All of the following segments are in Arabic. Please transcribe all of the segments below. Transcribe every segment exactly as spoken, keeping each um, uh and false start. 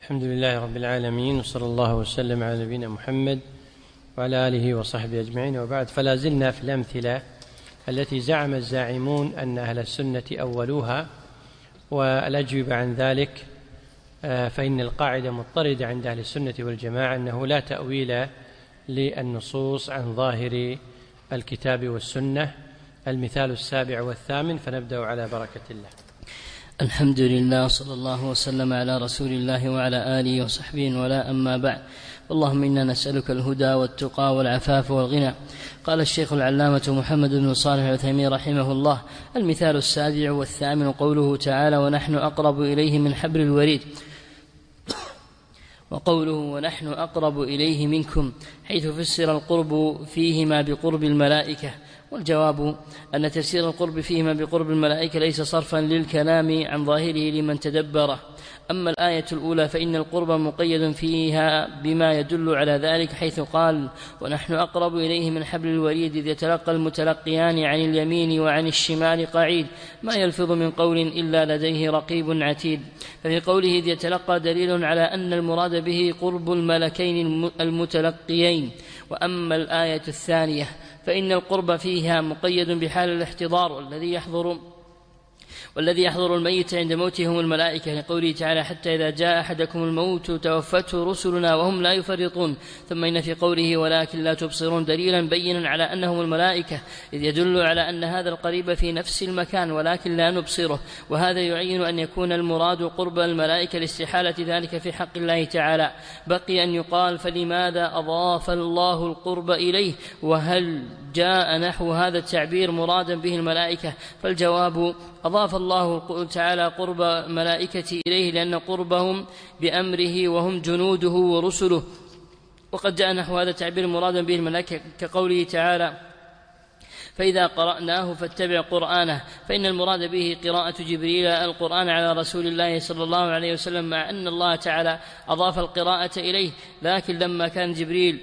الحمد لله رب العالمين، وصلى الله وسلم على نبينا محمد وعلى آله وصحبه أجمعين، وبعد. فلا زلنا في الأمثلة التي زعم الزاعمون أن أهل السنة أولوها، والأجوبة عن ذلك فإن القاعدة مضطردة عند أهل السنة والجماعة أنه لا تأويل للنصوص عن ظاهر الكتاب والسنة. المثال السابع والثامن، فنبدأ على بركة الله. الحمد لله، صلى الله وسلم على رسول الله وعلى آله وصحبه، ولا أما بعد. اللهم إنا نسألك الهدى والتقى والعفاف والغنى. قال الشيخ العلامة محمد بن صالح العثيمين رحمه الله: المثال السابع والثامن قوله تعالى: ونحن أقرب إليه من حبل الوريد. وقوله: ونحن أقرب إليه منكم، حيث فسر القرب فيهما بقرب الملائكة. والجواب أن تفسير القرب فيهما بقرب الملائكة ليس صرفا للكلام عن ظاهره لمن تدبره. أما الآية الأولى فإن القرب مقيد فيها بما يدل على ذلك، حيث قال: ونحن أقرب إليه من حبل الوريد، إذ يتلقى المتلقيان عن اليمين وعن الشمال قعيد، ما يلفظ من قول إلا لديه رقيب عتيد. ففي قوله إذ يتلقى دليل على أن المراد به قرب الملكين المتلقيين. وأما الآية الثانية فإن القرب فيها مقيد بحال الاحتضار، والذي يحضر والذي يحضر الميت عند موته هم الملائكة، لقوله تعالى: حتى إذا جاء أحدكم الموت توفته رسلنا وهم لا يفرطون. ثم إن في قوله ولكن لا تبصرون دليلا بينا على أنهم الملائكة، إذ يدل على أن هذا القريب في نفس المكان ولكن لا نبصره، وهذا يعين أن يكون المراد قرب الملائكة لاستحالة ذلك في حق الله تعالى. بقي أن يقال: فلماذا أضاف الله القرب إليه؟ وهل جاء نحو هذا التعبير مرادا به الملائكة؟ فالجواب: أضاف الله تعالى قرب ملائكة إليه لأن قربهم بأمره وهم جنوده ورسله. وقد جاء نحو هذا التعبير مرادا به الملائكة كقوله تعالى: فإذا قرأناه فاتبع قرآنه، فإن المراد به قراءة جبريل القرآن على رسول الله صلى الله عليه وسلم، مع أن الله تعالى أضاف القراءة إليه، لكن لما كان جبريل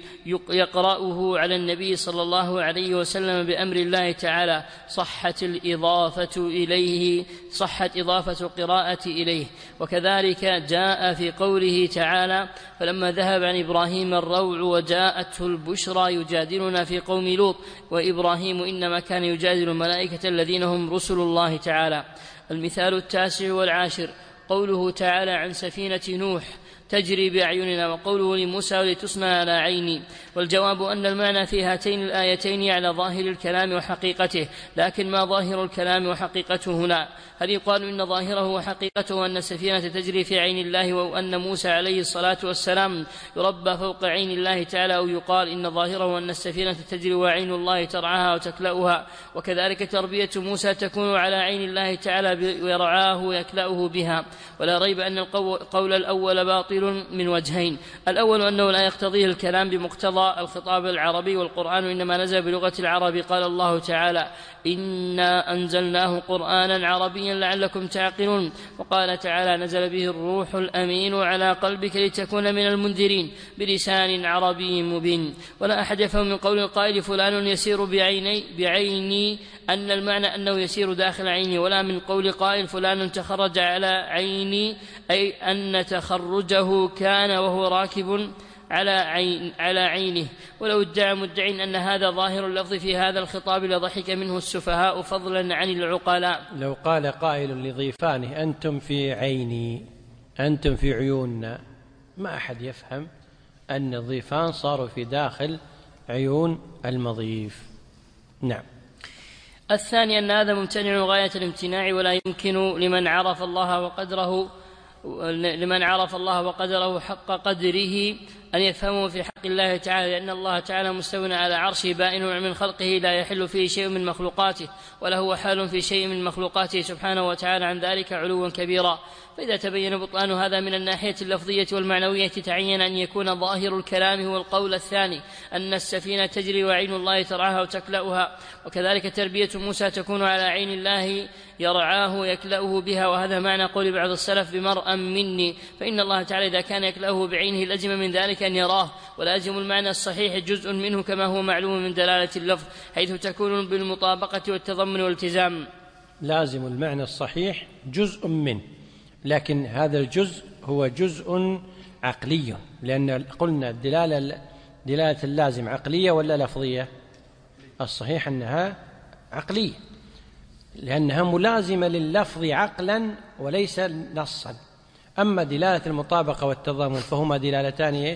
يقرأه على النبي صلى الله عليه وسلم بأمر الله تعالى صحت الإضافة إليه صحت إضافة القراءة إليه. وكذلك جاء في قوله تعالى: فلما ذهب عن إبراهيم الروع وجاءته البشرى يجادلنا في قوم لوط، وإبراهيم إنما كان يجادل الملائكة الذين هم رسل الله تعالى. المثال التاسع والعاشر قوله تعالى عن سفينة نوح تجري بأعيننا، وقوله لموسى ولتصنع على عيني. والجواب أن المعنى في هاتين الآيتين على ظاهر الكلام وحقيقته، لكن ما ظاهر الكلام وحقيقته هنا؟ هل يقال إن ظاهره وحقيقته أن السفينة تجري في عين الله، وأن موسى عليه الصلاة والسلام يربى فوق عين الله تعالى، أو يقال إن ظاهره أن السفينة تجري وعين الله ترعاها وتكلأها؟ وكذلك تربية موسى تكون على عين الله تعالى ويرعاه ويكلأه بها. ولا ريب أن القول الأول باطل من وجهين: الأول أنه لا يقتضيه الكلام بمقتضى الخطاب العربي، والقرآن إنما نزل بلغة العرب. قال الله تعالى: إنا أنزلناه قرآنا عربيا لعلكم تعقلون. وقال تعالى: نزل به الروح الأمين على قلبك لتكون من المنذرين بلسان عربي مبين. ولا أحد يفهم من قول القائل فلان يسير بعيني, بعيني أن المعنى أنه يسير داخل عيني، ولا من قول قائل فلان تخرج على عيني أي أن تخرجه كان وهو راكب على, عين على عينه. ولو ادعى مدعي أن هذا ظاهر اللفظ في هذا الخطاب لضحك منه السفهاء فضلا عن العقلاء. لو قال قائل لضيفانه: أنتم في عيني، أنتم في عيوننا، ما أحد يفهم أن الضيفان صاروا في داخل عيون المضيف. نعم. الثاني أن هذا ممتنع غاية الامتناع، ولا يمكن لمن عرف الله وقدره لمن عرف الله وقدره حق قدره أن يفهمه في حق الله تعالى، لأن الله تعالى مستوٍ على عرشه بائن من خلقه، لا يحل فيه شيء من مخلوقاته، ولا هو حال في شيء من مخلوقاته سبحانه وتعالى عن ذلك علوا كبيرا. فإذا تبين بطلان هذا من الناحية اللفظية والمعنوية، تعين أن يكون ظاهر الكلام هو القول الثاني، أن السفينة تجري وعين الله ترعاها وتكلأها. وكذلك تربية موسى تكون على عين الله يرعاه ويكلأه بها، وهذا معنى قول بعض السلف بمرأ مني، فإن الله تعالى إذا كان يكلأه بعينه لزم من ذلك أن يراه، ولازم المعنى الصحيح جزء منه كما هو معلوم من دلالة اللفظ، حيث تكون بالمطابقة والتضمن والالتزام. لازم المعنى الصحيح جزء منه، لكن هذا الجزء هو جزء عقلي، لأن قلنا الدلالة دلالة اللازم عقلية ولا لفظية؟ الصحيح أنها عقلية، لأنها ملازمة لللفظ عقلا وليس نصا. أما دلالة المطابقة والتضامن فهما دلالتان إيش؟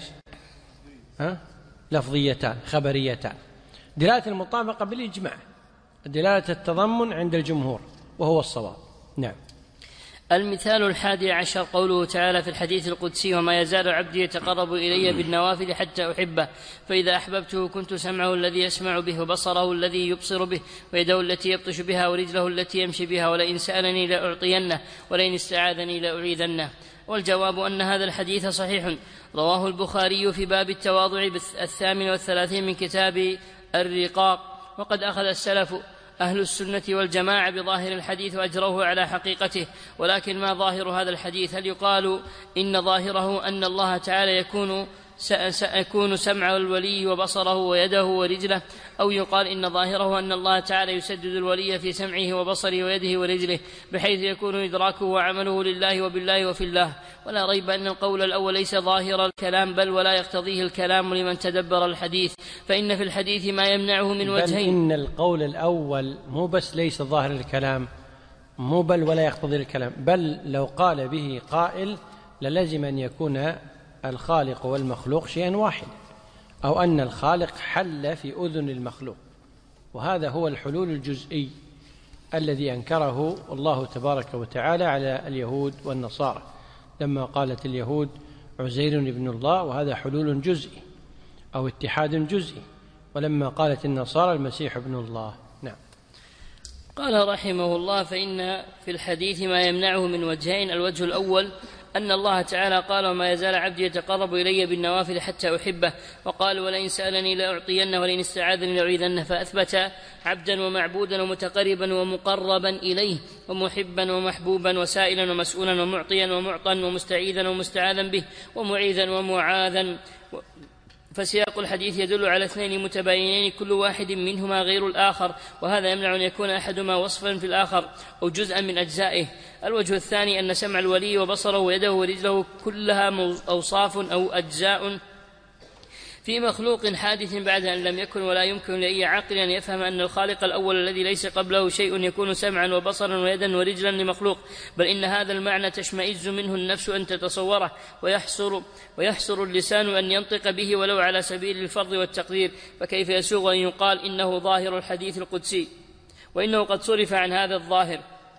ها؟ لفظيتان خبريتان. دلالة المطابقة بالإجماع، دلالة التضمن عند الجمهور وهو الصواب. نعم. المثال الحادي عشر قوله تعالى في الحديث القدسي: وما يزال عبدي يتقرب إلي بالنوافل حتى أحبه، فإذا أحببته كنت سمعه الذي يسمع به، وبصره الذي يبصر به، ويده التي يبطش بها، ورجله التي يمشي بها، ولئن سألني لأعطينه، ولئن استعاذني لأعيذنه. والجواب أن هذا الحديث صحيح، رواه البخاري في باب التواضع الثامن والثلاثين من كتاب الرقاق. وقد أخذ السلف أهل السنة والجماعة بظاهر الحديث وأجروه على حقيقته. ولكن ما ظاهر هذا الحديث؟ هل يقال إن ظاهره أن الله تعالى يكون سيكون سمع الولي وبصره ويده ورجله، أو يقال إن ظاهره أن الله تعالى يسدد الولي في سمعه وبصره ويده ورجله بحيث يكون إدراكه وعمله لله وبالله وفي الله؟ ولا ريب أن القول الأول ليس ظاهر الكلام، بل ولا يقتضيه الكلام لمن تدبر الحديث، فإن في الحديث ما يمنعه من وجهين. بل إن القول الأول مو بس ليس ظاهر الكلام، مو بل ولا يقتضي الكلام، بل لو قال به قائل للزم أن يكون الخالق والمخلوق شيئا واحد، أو أن الخالق حل في أذن المخلوق، وهذا هو الحلول الجزئي الذي أنكره الله تبارك وتعالى على اليهود والنصارى لما قالت اليهود عزير ابن الله، وهذا حلول جزئي أو اتحاد جزئي، ولما قالت النصارى المسيح ابن الله. نعم. قال رحمه الله: فإن في الحديث ما يمنعه من وجهين. الوجه الأول أن الله تعالى قال: وما يزال عبدي يتقرب إلي بالنوافل حتى أحبه، وقال: ولئن سألني لأعطينه، ولئن استعاذني لأعيذنه. فأثبت عبدا ومعبودا ومتقربا ومقربا إليه، ومحبا ومحبوبا، وسائلا ومسؤولا، ومعطيا ومعطا، ومستعيذا ومستعاذا به، ومعيذا ومعاذا. فسياق الحديث يدل على اثنين متباينين كل واحد منهما غير الآخر، وهذا يمنع أن يكون أحدهما وصفا في الآخر أو جزءا من أجزائه. الوجه الثاني أن سمع الولي وبصره ويده ورجله كلها أوصاف أو أجزاء في مخلوق حادث بعد أن لم يكن، ولا يمكن لأي عاقل أن يفهم أن الخالق الأول الذي ليس قبله شيء يكون سمعا وبصرا ويدا ورجلا لمخلوق، بل إن هذا المعنى تشمئز منه النفس أن تتصوره، ويحصر, ويحصر اللسان أن ينطق به ولو على سبيل الفرض والتقدير. فكيف يسوغ أن يقال إنه ظاهر الحديث القدسي وإنه قد صرف عن هذا الظاهر؟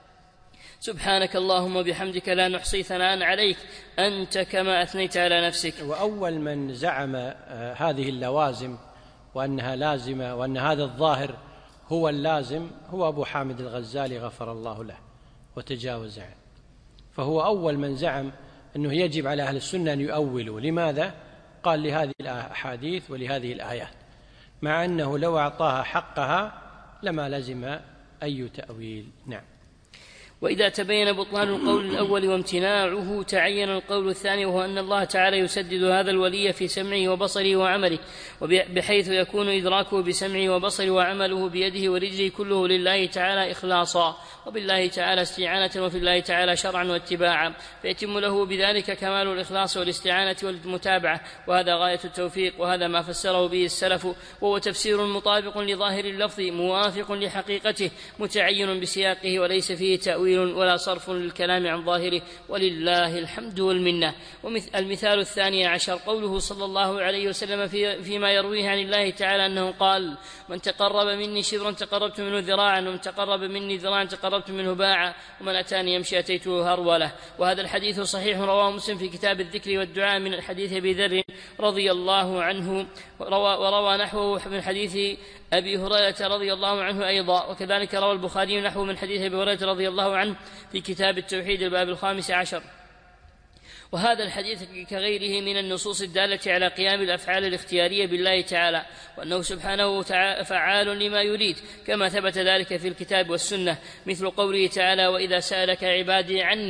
سبحانك اللهم وبحمدك لا نحصي ثناء عليك أنت كما أثنيت على نفسك. وأول من زعم هذه اللوازم وأنها لازمة وأن هذا الظاهر هو اللازم هو أبو حامد الغزالي غفر الله له وتجاوز عنه، فهو أول من زعم أنه يجب على أهل السنة أن يؤولوا. لماذا؟ قال: لهذه الأحاديث ولهذه الآيات، مع أنه لو أعطاها حقها لما لزم أي تأويل. نعم. وإذا تبين بطلان القول الأول وامتناعه تعين القول الثاني، وهو أن الله تعالى يسدد هذا الولي في سمعه وبصره وعمله، بحيث يكون إدراكه بسمعه وبصره وعمله بيده ورجله كله لله تعالى إخلاصا، وبالله تعالى استعانة، وفي الله تعالى شرعا واتباعا، فيتم له بذلك كمال الإخلاص والاستعانة والمتابعة، وهذا غاية التوفيق، وهذا ما فسره به السلف، وهو تفسير مطابق لظاهر اللفظ موافق لحقيقته متعين بسياقه، وليس فيه تأويل ولا صرف للكلام عن ظاهره، ولله الحمد والمنة. والمثال الثاني عشر قوله صلى الله عليه وسلم في فيما يرويه عن الله تعالى أنه قال: من تقرب مني شبرا تقربت منه ذراعا، ومن تقرب مني ذراعا تقربت منه باعا، ومن أتاني يمشي أتيته هرولة. وهذا الحديث صحيح، رواه مسلم في كتاب الذكر والدعاء من الحديث أبي ذر رضي الله عنه، وروى نحوه من حديث أبي هريرة رضي الله عنه أيضا، وكذلك روى البخاري نحوه من حديث أبي هريرة رضي الله عنه في كتاب التوحيد الباب الخامس عشر. وهذا الحديث كغيره من النصوص الدالة على قيام الأفعال الاختيارية بالله تعالى، وأنه سبحانه فعال لما يريد، كما ثبت ذلك في الكتاب والسنة، مثل قوله تعالى: وإذا سألك عبادي عني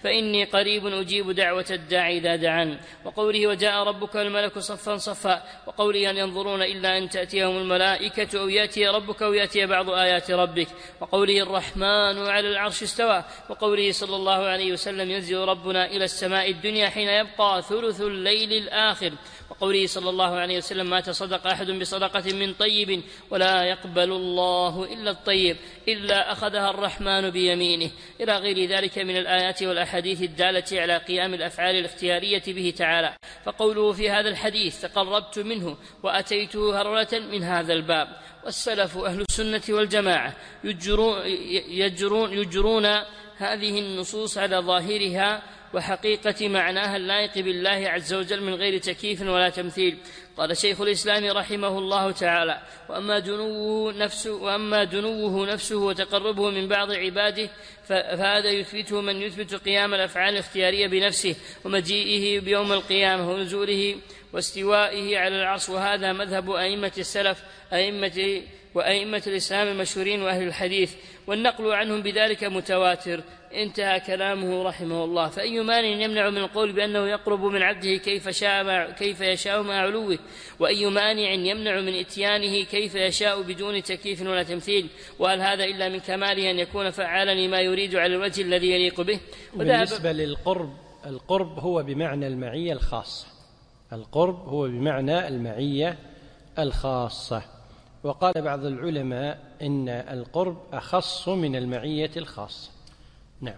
فإني قريب أجيب دعوة الداعي إذا دعان. وقوله وجاء ربك والملك صفا صفا. وقوله هل ينظرون إلا أن تأتيهم الملائكة أو يأتي ربك أو يأتي بعض آيات ربك. وقوله الرحمن على العرش استوى. وقوله صلى الله عليه وسلم ينزل ربنا إلى السماء الدنيا حين يبقى ثلث الليل الآخر. وقوله صلى الله عليه وسلم ما تصدق أحد بصدقة من طيب ولا يقبل الله إلا الطيب إلا أخذها الرحمن بيمينه، إلى غير ذلك من الآيات والأحاديث الدالة على قيام الأفعال الاختيارية به تعالى. فقوله في هذا الحديث تقربت منه وأتيته هرولة من هذا الباب. والسلف أهل السنة والجماعة يجرون, يجرون, يجرون هذه النصوص على ظاهرها وحقيقة معناها اللائق بالله عز وجل من غير تكييف ولا تمثيل. قال شيخ الإسلام رحمه الله تعالى وأما دنوه نفسه, وأما دنوه نفسه وتقربه من بعض عباده فهذا يثبته من يثبت قيام الأفعال الاختيارية بنفسه ومجيئه بيوم القيامة ونزوله واستوائه على العرش. وهذا مذهب أئمة السلف أئمة وأئمة الإسلام المشهورين وأهل الحديث، والنقل عنهم بذلك متواتر. انتهى كلامه رحمه الله. فأي مانع يمنع من القول بأنه يقرب من عبده كيف شاء كيف يشاء مع علوه؟ وأي مانع يمنع من إتيانه كيف يشاء بدون تكييف ولا تمثيل؟ وهل هذا إلا من كماله أن يكون فعالا لما يريد على الوجه الذي يليق به؟ بالنسبة للقرب، القرب هو بمعنى المعية الخاصة. القرب هو بمعنى المعية الخاصة. وقال بعض العلماء إن القرب أخص من المعية الخاصة. نعم.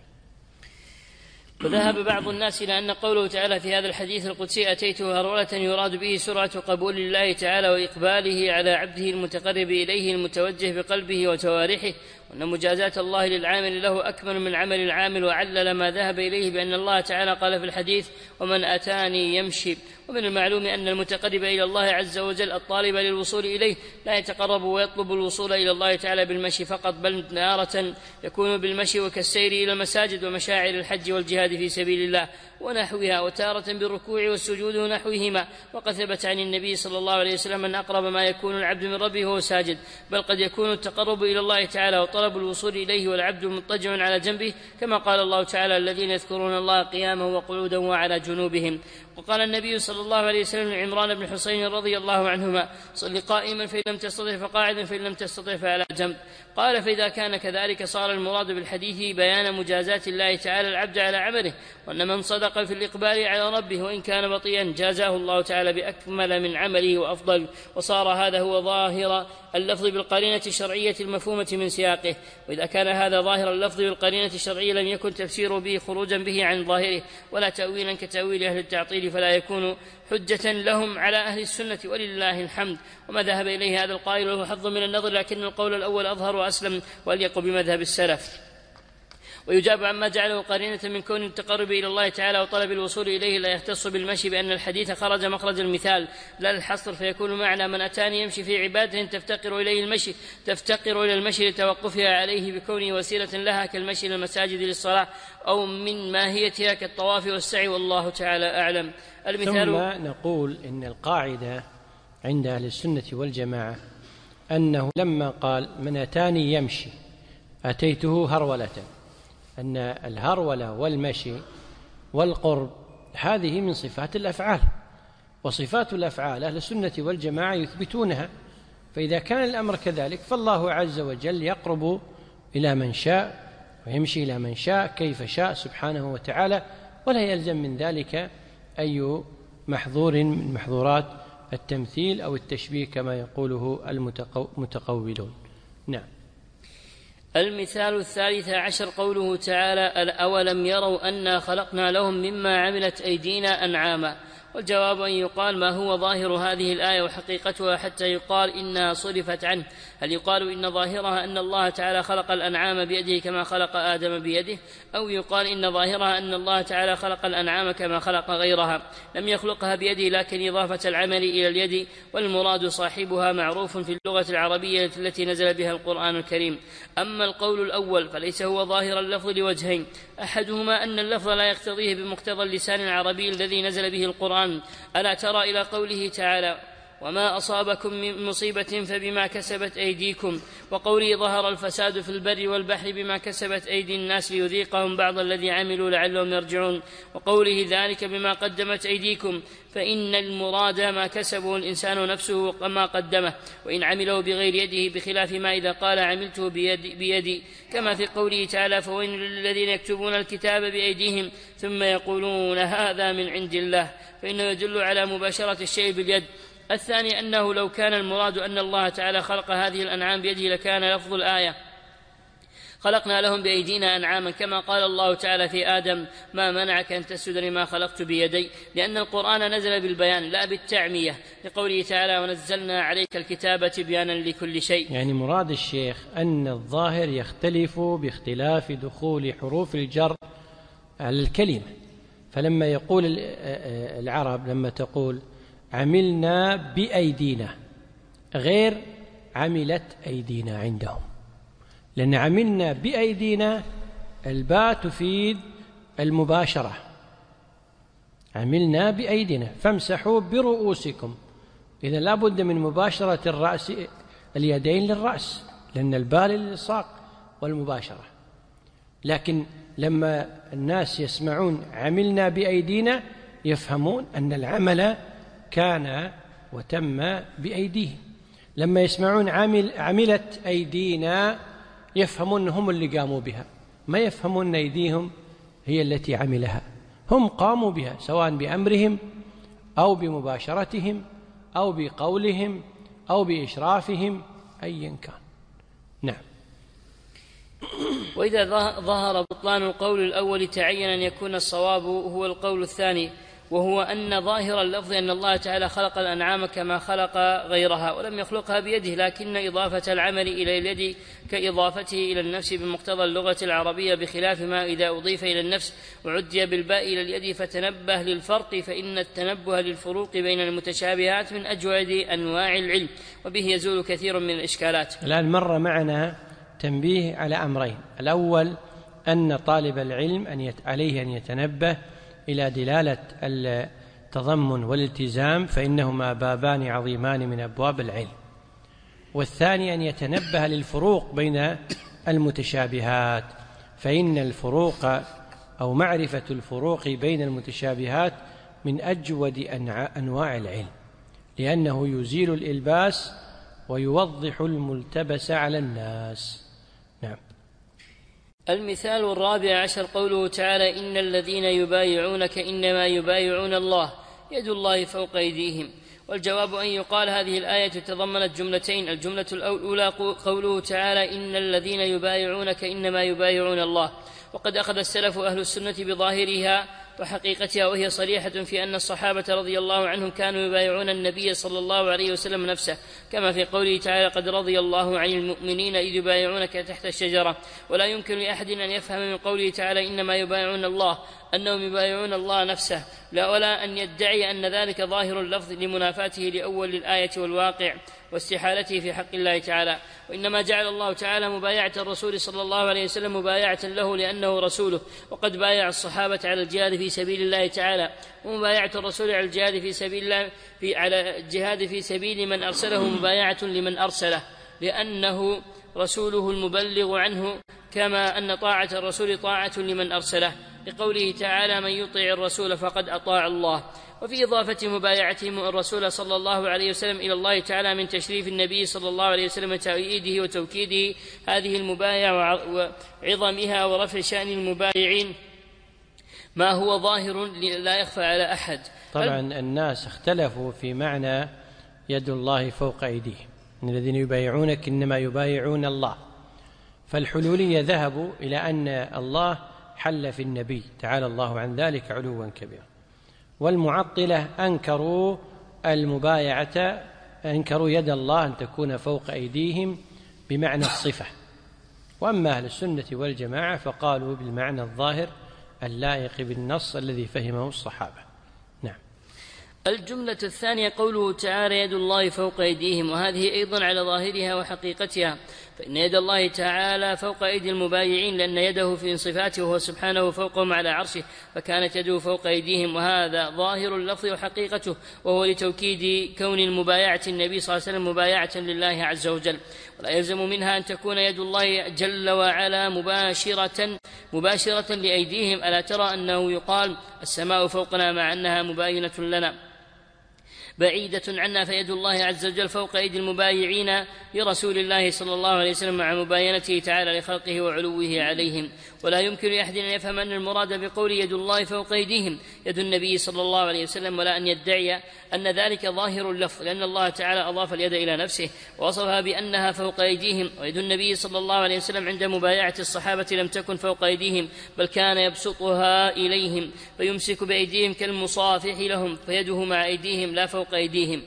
وذهب بعض الناس إلى أن قوله تعالى في هذا الحديث القدسي أتيته هرولة يراد به سرعة قبول الله تعالى وإقباله على عبده المتقرب إليه المتوجه بقلبه وتوارحه، وأن مجازات الله للعامل له أكمل من عمل العامل. وعلل ما ذهب إليه بأن الله تعالى قال في الحديث ومن أتاني يمشي. ومن المعلوم أن المتقرب إلى الله عز وجل الطالب للوصول إليه لا يتقرب ويطلب الوصول إلى الله تعالى بالمشي فقط، بل تارة يكون بالمشي وكالسير إلى المساجد ومشاعر الحج والجهاد في سبيل الله ونحوها، وتارة بالركوع والسجود ونحوهما. وقد ثبت عن النبي صلى الله عليه وسلم أن أقرب ما يكون العبد من ربه وهو ساجد، بل قد يكون التقرب إلى الله تعالى وطلب الوصول إليه والعبد مضطجع على جنبه، كما قال الله تعالى الذين يذكرون الله قياما وقعودا وعلى جنوبهم. وقال النبي صلى الله عليه وسلم لعمران بن حسين رضي الله عنهما صل قائما فإن لم تستطع فقاعدا فإن لم تستطع فعلى جنب. قال فإذا كان كذلك صار المراد بالحديث بيان مجازات الله تعالى العبد على عمله، وأن من صدق في الإقبال على ربه وإن كان بطيئا جازاه الله تعالى بأكمل من عمله وأفضل. وصار هذا هو ظاهر اللفظ بالقرينة الشرعية المفهومة من سياقه. وإذا كان هذا ظاهر اللفظ بالقرينة الشرعية لم يكن تفسير به خروجا به عن ظاهره ولا تأويلا كتأويل أهل التعطيل، فلا يكون حجة لهم على أهل السنة ولله الحمد. وما ذهب إليه هذا القائل له حظ من النظر، لكن القول الأول أظهر وأسلم وأليق بمذهب السلف. ويجاب عما جعله قرينة من كون التقرب إلى الله تعالى وطلب الوصول إليه لا يختص بالمشي بأن الحديث خرج مخرج المثال لا الحصر، فيكون معنى من أتاني يمشي في عبادة تفتقر إليه المشي تفتقر إلى المشي لتوقفها عليه بكونه وسيلة لها كالمشي للمساجد للصلاة أو من ماهيتها كالطواف والسعي، والله تعالى أعلم. المثال ثم نقول إن القاعدة عند أهل السنة والجماعة أنه لما قال من أتاني يمشي أتيته هرولة، أن الهرولة والمشي والقرب هذه من صفات الأفعال، وصفات الأفعال أهل السنة والجماعة يثبتونها. فإذا كان الأمر كذلك فالله عز وجل يقرب إلى من شاء ويمشي إلى من شاء كيف شاء سبحانه وتعالى، ولا يلزم من ذلك أي محظور من محظورات التمثيل أو التشبيه كما يقوله المتقولون. نعم. المثال الثالث عشر قوله تعالى أولم يروا أنا خلقنا لهم مما عملت أيدينا أنعاما. والجواب أن يقال ما هو ظاهر هذه الآية وحقيقتها حتى يقال إنها صرفت عنه؟ هل يقال إن ظاهرها أن الله تعالى خلق الأنعام بيده كما خلق آدم بيده، أو يقال إن ظاهرها أن الله تعالى خلق الأنعام كما خلق غيرها لم يخلقها بيده لكن إضافة العمل إلى اليد، والمراد صاحبها معروف في اللغة العربية التي نزل بها القرآن الكريم. أما القول الأول فليس هو ظاهر اللفظ لوجهين، أحدهما أن اللفظ لا يقتضيه بمقتضى اللسان العربي الذي نزل به القرآن. ألا ترى إلى قوله تعالى وما أصابكم من مصيبة فبما كسبت أيديكم، وقوله ظهر الفساد في البر والبحر بما كسبت أيدي الناس ليذيقهم بعض الذي عملوا لعلهم يرجعون، وقوله ذلك بما قدمت أيديكم، فإن المراد ما كسبه الإنسان نفسه وما قدمه، وإن عمله بغير يده، بخلاف ما إذا قال عملته بيدي, بيدي كما في قوله تعالى فويل للذين يكتبون الكتاب بأيديهم ثم يقولون هذا من عند الله، فإنه يدل على مباشرة الشيء باليد. الثاني أنه لو كان المراد أن الله تعالى خلق هذه الأنعام بيده لكان لفظ الآية خلقنا لهم بأيدينا أنعاما، كما قال الله تعالى في آدم ما منعك أن تسجد لما خلقت بيدي، لأن القرآن نزل بالبيان لا بالتعمية، لقوله تعالى ونزلنا عليك الكتاب تبيانا لكل شيء. يعني مراد الشيخ أن الظاهر يختلف باختلاف دخول حروف الجر على الكلمة، فلما يقول العرب لما تقول عملنا بأيدينا غير عملت أيدينا عندهم، لأن عملنا بأيدينا الباء تفيد المباشرة، عملنا بأيدينا فامسحوا برؤوسكم، إذا لا بد من مباشرة الرأس اليدين للرأس، لأن الباء للإلصاق والمباشرة. لكن لما الناس يسمعون عملنا بأيدينا يفهمون أن العمل كان وتم بأيديهم، لما يسمعون عمل عملت أيدينا يفهمون هم اللي قاموا بها، ما يفهمون أيديهم هي التي عملها، هم قاموا بها سواء بأمرهم أو بمباشرتهم أو بقولهم أو بإشرافهم أيا كان. نعم. وإذا ظهر بطلان القول الأول تعين أن يكون الصواب هو القول الثاني، وهو أن ظاهر اللفظ أن الله تعالى خلق الأنعام كما خلق غيرها ولم يخلقها بيده، لكن إضافة العمل إلى اليد كإضافته إلى النفس بمقتضى اللغة العربية، بخلاف ما إذا أضيف إلى النفس وعدي بالباء إلى اليد. فتنبه للفرق، فإن التنبه للفروق بين المتشابهات من أجود أنواع العلم، وبه يزول كثير من الإشكالات. الآن مر معنا تنبيه على أمرين: الأول أن طالب العلم أن يت... عليه أن يتنبه إلى دلالة التضمن والالتزام، فإنهما بابان عظيمان من أبواب العلم. والثاني أن يتنبه للفروق بين المتشابهات، فإن الفروق أو معرفة الفروق بين المتشابهات من أجود أنواع العلم، لأنه يزيل الإلباس ويوضح الملتبس على الناس. نعم. المثال الرابع عشر قوله تعالى إن الذين يبايعونك إنما يبايعون الله يد الله فوق أيديهم. والجواب أن يقال هذه الآية تضمنت جملتين: الجملة الأولى قوله تعالى إن الذين يبايعونك إنما يبايعون الله، وقد أخذ السلف أهل السنة بظاهرها وحقيقتها، وهي صريحة في أن الصحابة رضي الله عنهم كانوا يبايعون النبي صلى الله عليه وسلم نفسه، كما في قوله تعالى قد رضي الله عن المؤمنين إذ يبايعونك تحت الشجرة. ولا يمكن لأحد أن يفهم من قوله تعالى إنما يبايعون الله أنهم يبايعون الله نفسه، لا ولا أن يدعي أن ذلك ظاهر اللفظ لمنافاته لأول الآية والواقع واستحالته في حق الله تعالى، وإنما جعل الله تعالى مبايعة الرسول صلى الله عليه وسلم مبايعة له لأنه رسوله، وقد بايع الصحابة على الجهاد في سبيل الله تعالى، ومبايعة الرسول على الجهاد في سبيل الله في على الجهاد في سبيل من أرسله مبايعة لمن أرسله، لأنه رسوله المبلغ عنه، كما أن طاعة الرسول طاعة لمن أرسله، لقوله تعالى من يطع الرسول فقد أطاع الله. وفي إضافة مبايعتهم الرسول صلى الله عليه وسلم إلى الله تعالى من تشريف النبي صلى الله عليه وسلم وتأييده وتوكيده هذه المبايعة وعظمها ورفع شأن المبايعين ما هو ظاهر لا يخفى على أحد. طبعا الناس اختلفوا في معنى يد الله فوق أيديهم، إن الذين يبايعونك إنما يبايعون الله، فالحلولية ذهبوا إلى أن الله حل في النبي تعالى الله عن ذلك علوا كبيرا، والمعطلة أنكروا المبايعة، أنكروا يد الله أن تكون فوق أيديهم بمعنى الصفة، وأما أهل السنة والجماعة فقالوا بالمعنى الظاهر اللائق بالنص الذي فهمه الصحابة. نعم. الجملة الثانية قوله تعالى يد الله فوق أيديهم، وهذه أيضا على ظاهرها وحقيقتها، فإن يد الله تعالى فوق أيدي المبايعين، لأن يده في صفاته وهو سبحانه فوقهم على عرشه، فكانت يده فوق أيديهم، وهذا ظاهر اللفظ وحقيقته، وهو لتوكيد كون المبايعة النبي صلى الله عليه وسلم مبايعة لله عز وجل. ولا يلزم منها أن تكون يد الله جل وعلا مباشرة مباشرة لأيديهم. ألا ترى أنه يقال السماء فوقنا مع أنها مباينة لنا بعيدة عنا، فيد الله عز وجل فوق أيدي المبايعين لرسول الله صلى الله عليه وسلم مع مباينته تعالى لخلقه وعلوه عليهم. ولا يمكن لأحد أن يفهم أن المراد بقول يد الله فوق أيديهم يد النبي صلى الله عليه وسلم، ولا أن يدعي أن ذلك ظاهر اللفظ، لأن الله تعالى أضاف اليد إلى نفسه ووصفها بأنها فوق أيديهم. ويد النبي صلى الله عليه وسلم عند مبايعة الصحابة لم تكن فوق أيديهم، بل كان يبسطها إليهم فيمسك بأيديهم كالمصافح لهم، فيده مع أيديهم لا فوق أيديهم.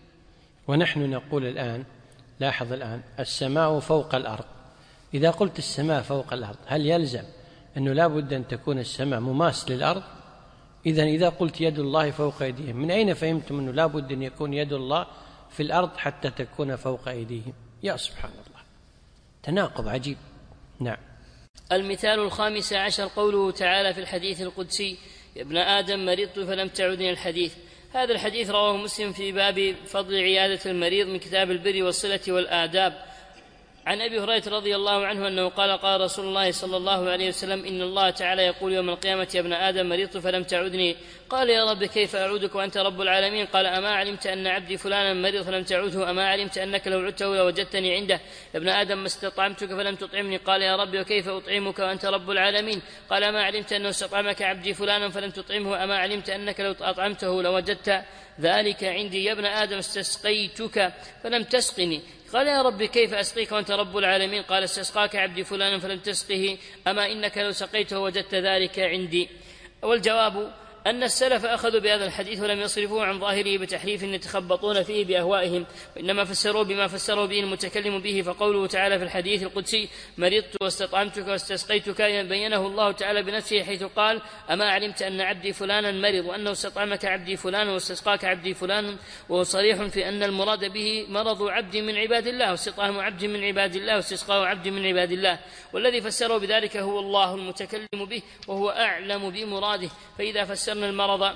ونحن نقول الآن، لاحظ الآن، السماء فوق الأرض. إذا قلت السماء فوق الأرض هل يلزم أنه لا بد أن تكون السماء مماس للأرض؟ إذن إذا قلت يد الله فوق أيديهم، من أين فهمتم أنه لا بد أن يكون يد الله في الأرض حتى تكون فوق أيديهم؟ يا سبحان الله، تناقض عجيب. نعم. المثال الخامس عشر قوله تعالى في الحديث القدسي: يا ابن آدم مرضت فلم تعدني الحديث. هذا الحديث رواه مسلم في باب فضل عيادة المريض من كتاب البر والصلة والآداب، عن أبي هريرة رضي الله عنه أنه قال: قال رسول الله صلى الله عليه وسلم: إن الله تعالى يقول يوم القيامة: يا ابن آدم مرضت فلم تعدني. قال: يا رب كيف أعودك وأنت رب العالمين؟ قال: أما علمت أن عبدي فلانا مرض فلم تعوده؟ أما علمت أنك لو عدته لوجدتني عنده؟ يا ابن آدم ما استطعمتك فلم تطعمني؟ قال: يا رب وكيف أطعمك وأنت رب العالمين؟ قال: أما علمت أنه استطعمك عبدي فلانا فلم تطعمه؟ أما علمت أنك لو أطعمته لوجدت ذلك عندي؟ يا ابن آدم استسقيتك فلم تسقني. قال: يا رب كيف أسقيك وأنت رب العالمين؟ قال: استسقاك عبدي فلان فلم تسقه، أما إنك لو سقيته وجدت ذلك عندي. والجواب أن السلف أخذوا بهذا الحديث ولم يصرفوه عن ظاهره بتحريف يتخبطون فيه بأهوائهم، وإنما فسروا بما فسروا به المتكلم به. فقوله تعالى في الحديث القدسي: مرضت واستطعمتك واستسقيتك، بينه الله تعالى بنفسه حيث قال: أما علمت أن عبدي فلانا مرض، وأنه استطعمك عبدي فلان واستسقاك عبدي فلان، وهو صريح في أن المراد به مرض عبد من عباد الله، واستطعام عبد من عباد الله، واستسقاء عبد من عباد الله. والذي فسروا بذلك هو الله المتكلم به، وهو أعلم بمراده. فإذا فسر المرض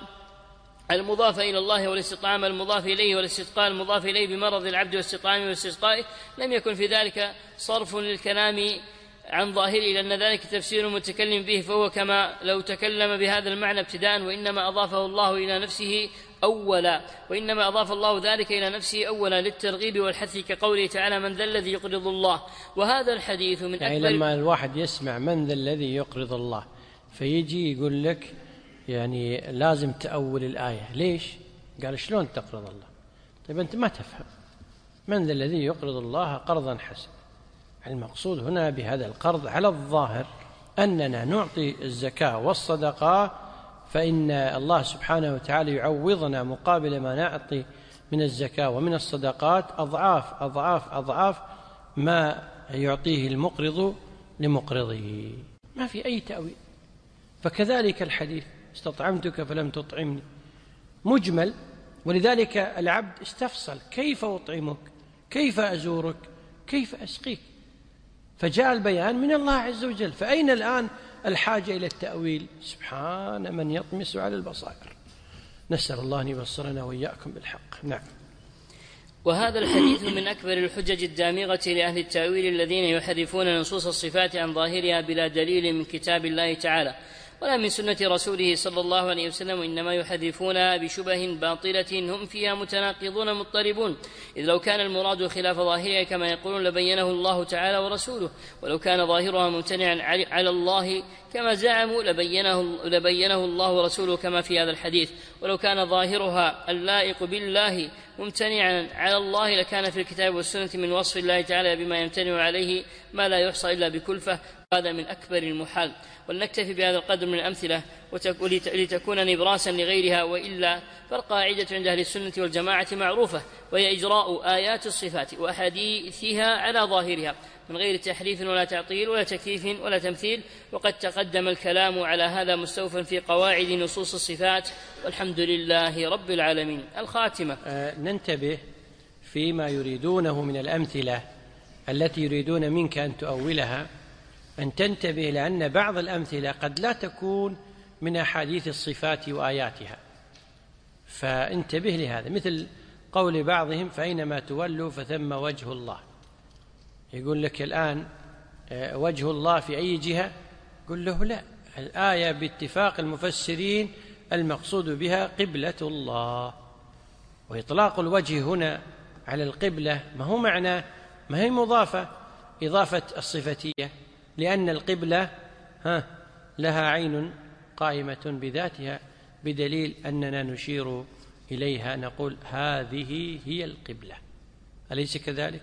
المضاف إلى الله والاستطعام المضاف إليه والاستسقاء المضاف إليه بمرض العبد واستطعامه واستسقائه، لم يكن في ذلك صرف للكلام عن ظاهره، لأن ذلك تفسير المتكلم به، فهو كما لو تكلم بهذا المعنى ابتداء، وإنما أضافه الله إلى نفسه أولا وإنما أضاف الله ذلك إلى نفسه أولا للترغيب والحث، كقوله تعالى: من ذا الذي يقرض الله. وهذا الحديث من يعني أكبر، لما الواحد يسمع من ذا الذي يقرض الله فيجي يقول لك يعني لازم تأول الآية. ليش؟ قال: شلون تقرض الله؟ طيب أنت ما تفهم. من ذا الذي يقرض الله قرضا حسنا؟ المقصود هنا بهذا القرض على الظاهر أننا نعطي الزكاة والصدقة، فإن الله سبحانه وتعالى يعوضنا مقابل ما نعطي من الزكاة ومن الصدقات أضعاف أضعاف أضعاف ما يعطيه المقرض لمقرضه، ما في أي تأويل. فكذلك الحديث: استطعمتك فلم تطعمني، مجمل، ولذلك العبد استفصل: كيف أطعمك؟ كيف أزورك؟ كيف أسقيك؟ فجاء البيان من الله عز وجل. فأين الآن الحاجة إلى التأويل؟ سبحان من يطمس على البصائر. نسأل الله أن يبصرنا وإياكم بالحق. نعم. وهذا الحديث من أكبر الحجج الدامغة لأهل التأويل الذين يحرفون نصوص الصفات عن ظاهرها بلا دليل من كتاب الله تعالى ولا من سنة رسوله صلى الله عليه وسلم، وإنما يحرفونها بشبه باطلة هم فيها متناقضون مضطربون. إذ لو كان المراد خلاف ظاهرها كما يقولون لبينه الله تعالى ورسوله، ولو كان ظاهرها ممتنعا على الله كما زعموا لبينه, لبينه الله ورسوله كما في هذا الحديث. ولو كان ظاهرها اللائق بالله ممتنعا على الله لكان في الكتاب والسنة من وصف الله تعالى بما يمتنع عليه ما لا يحصى إلا بكلفة، هذا من أكبر المحال. ولنكتفي بهذا القدر من الأمثلة لتكون نبراسا لغيرها، وإلا فالقاعدة عند أهل السنة والجماعة معروفة، وهي إجراء آيات الصفات وأحاديثها على ظاهرها من غير تحريف ولا تعطيل ولا تكييف ولا تمثيل. وقد تقدم الكلام على هذا مستوفا في قواعد نصوص الصفات، والحمد لله رب العالمين. الخاتمة. أه ننتبه فيما يريدونه من الأمثلة التي يريدون منك أن تؤولها أن تنتبه، لأن بعض الأمثلة قد لا تكون من أحاديث الصفات وآياتها، فانتبه لهذا. مثل قول بعضهم فأينما تولوا فثم وجه الله. يقول لك الآن وجه الله في أي جهة؟ قل له لا، الآية باتفاق المفسرين المقصود بها قبلة الله، وإطلاق الوجه هنا على القبلة ما هو معناه، ما هي مضافة إضافة الصفتية، لأن القبلة ها لها عين قائمة بذاتها، بدليل أننا نشير إليها نقول هذه هي القبلة، أليس كذلك؟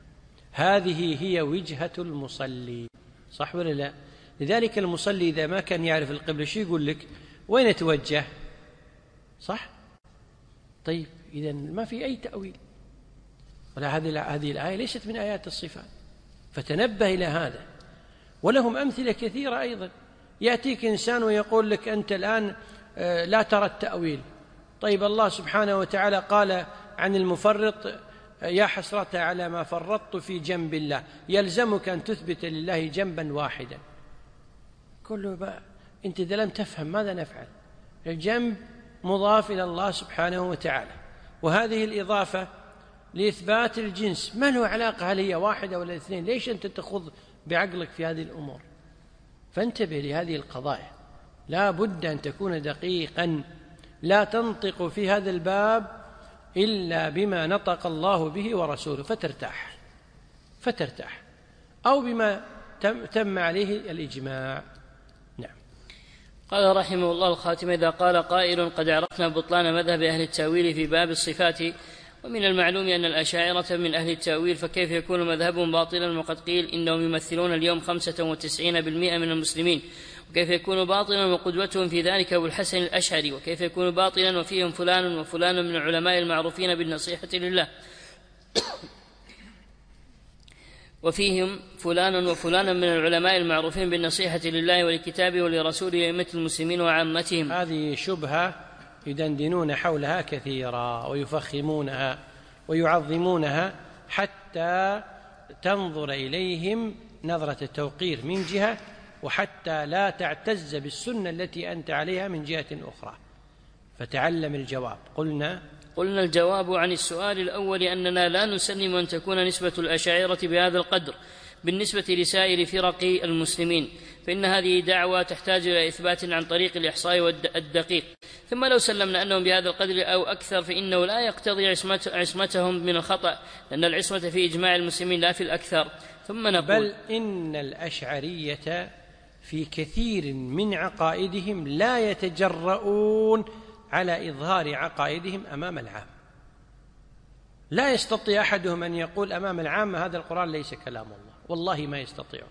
هذه هي وجهة المصلي، صح ولا لا؟ لذلك المصلي إذا ما كان يعرف القبلة شو يقول لك؟ وين يتوجه؟ صح؟ طيب إذن ما في أي تأويل، ولا هذه هذه الآية ليست من آيات الصفات، فتنبه إلى هذا. ولهم أمثلة كثيرة أيضا. يأتيك إنسان ويقول لك أنت الآن لا ترى التأويل. طيب الله سبحانه وتعالى قال عن المفرط يا حسرة على ما فرطت في جنب الله، يلزمك أن تثبت لله جنبا واحدا. كله بقى أنت إذا لم تفهم ماذا نفعل؟ الجنب مضاف إلى الله سبحانه وتعالى، وهذه الإضافة لإثبات الجنس ما له علاقة هل هي واحدة ولا اثنين. ليش أنت تخوض بعقلك في هذه الأمور؟ فانتبه لهذه القضايا، لا بد أن تكون دقيقا، لا تنطق في هذا الباب إلا بما نطق الله به ورسوله فترتاح فترتاح أو بما تم, تم عليه الإجماع. نعم. قال رحمه الله الخاتمة: إذا قال قائل قد عرفنا بطلان مذهب أهل التأويل في باب الصفات، ومن المعلوم أن الأشاعرة من أهل التأويل، فكيف يكون مذهبهم باطلا وقد قيل إنهم يمثلون اليوم خمسة وتسعين بالمئة من المسلمين؟ وكيف يكون باطلا وقدوتهم في ذلك أبو الحسن الأشعري؟ وكيف يكون باطلا وفيهم فلان وفلان من العلماء المعروفين بالنصيحة لله وفيهم فلان وفلان من العلماء المعروفين بالنصيحة لله ولكتابه ولرسوله وأئمة المسلمين وعامتهم؟ هذه شبهة يدندنون حولها كثيرا ويفخمونها ويعظمونها حتى تنظر إليهم نظرة التوقير من جهة، وحتى لا تعتز بالسنة التي أنت عليها من جهة أخرى. فتعلم الجواب. قلنا قلنا الجواب عن السؤال الأول أننا لا نسلم أن تكون نسبة الأشاعرة بهذا القدر بالنسبة لسائر فرق المسلمين، فإن هذه دعوة تحتاج إلى إثبات عن طريق الإحصاء والدقيق. ثم لو سلمنا أنهم بهذا القدر أو أكثر فإنه لا يقتضي عصمتهم من الخطأ، لأن العصمة في إجماع المسلمين لا في الأكثر. ثم نقول بل إن الأشعرية في كثير من عقائدهم لا يتجرؤون على إظهار عقائدهم أمام العام. لا يستطيع أحدهم أن يقول أمام العام هذا القرآن ليس كلام الله، والله ما يستطيع.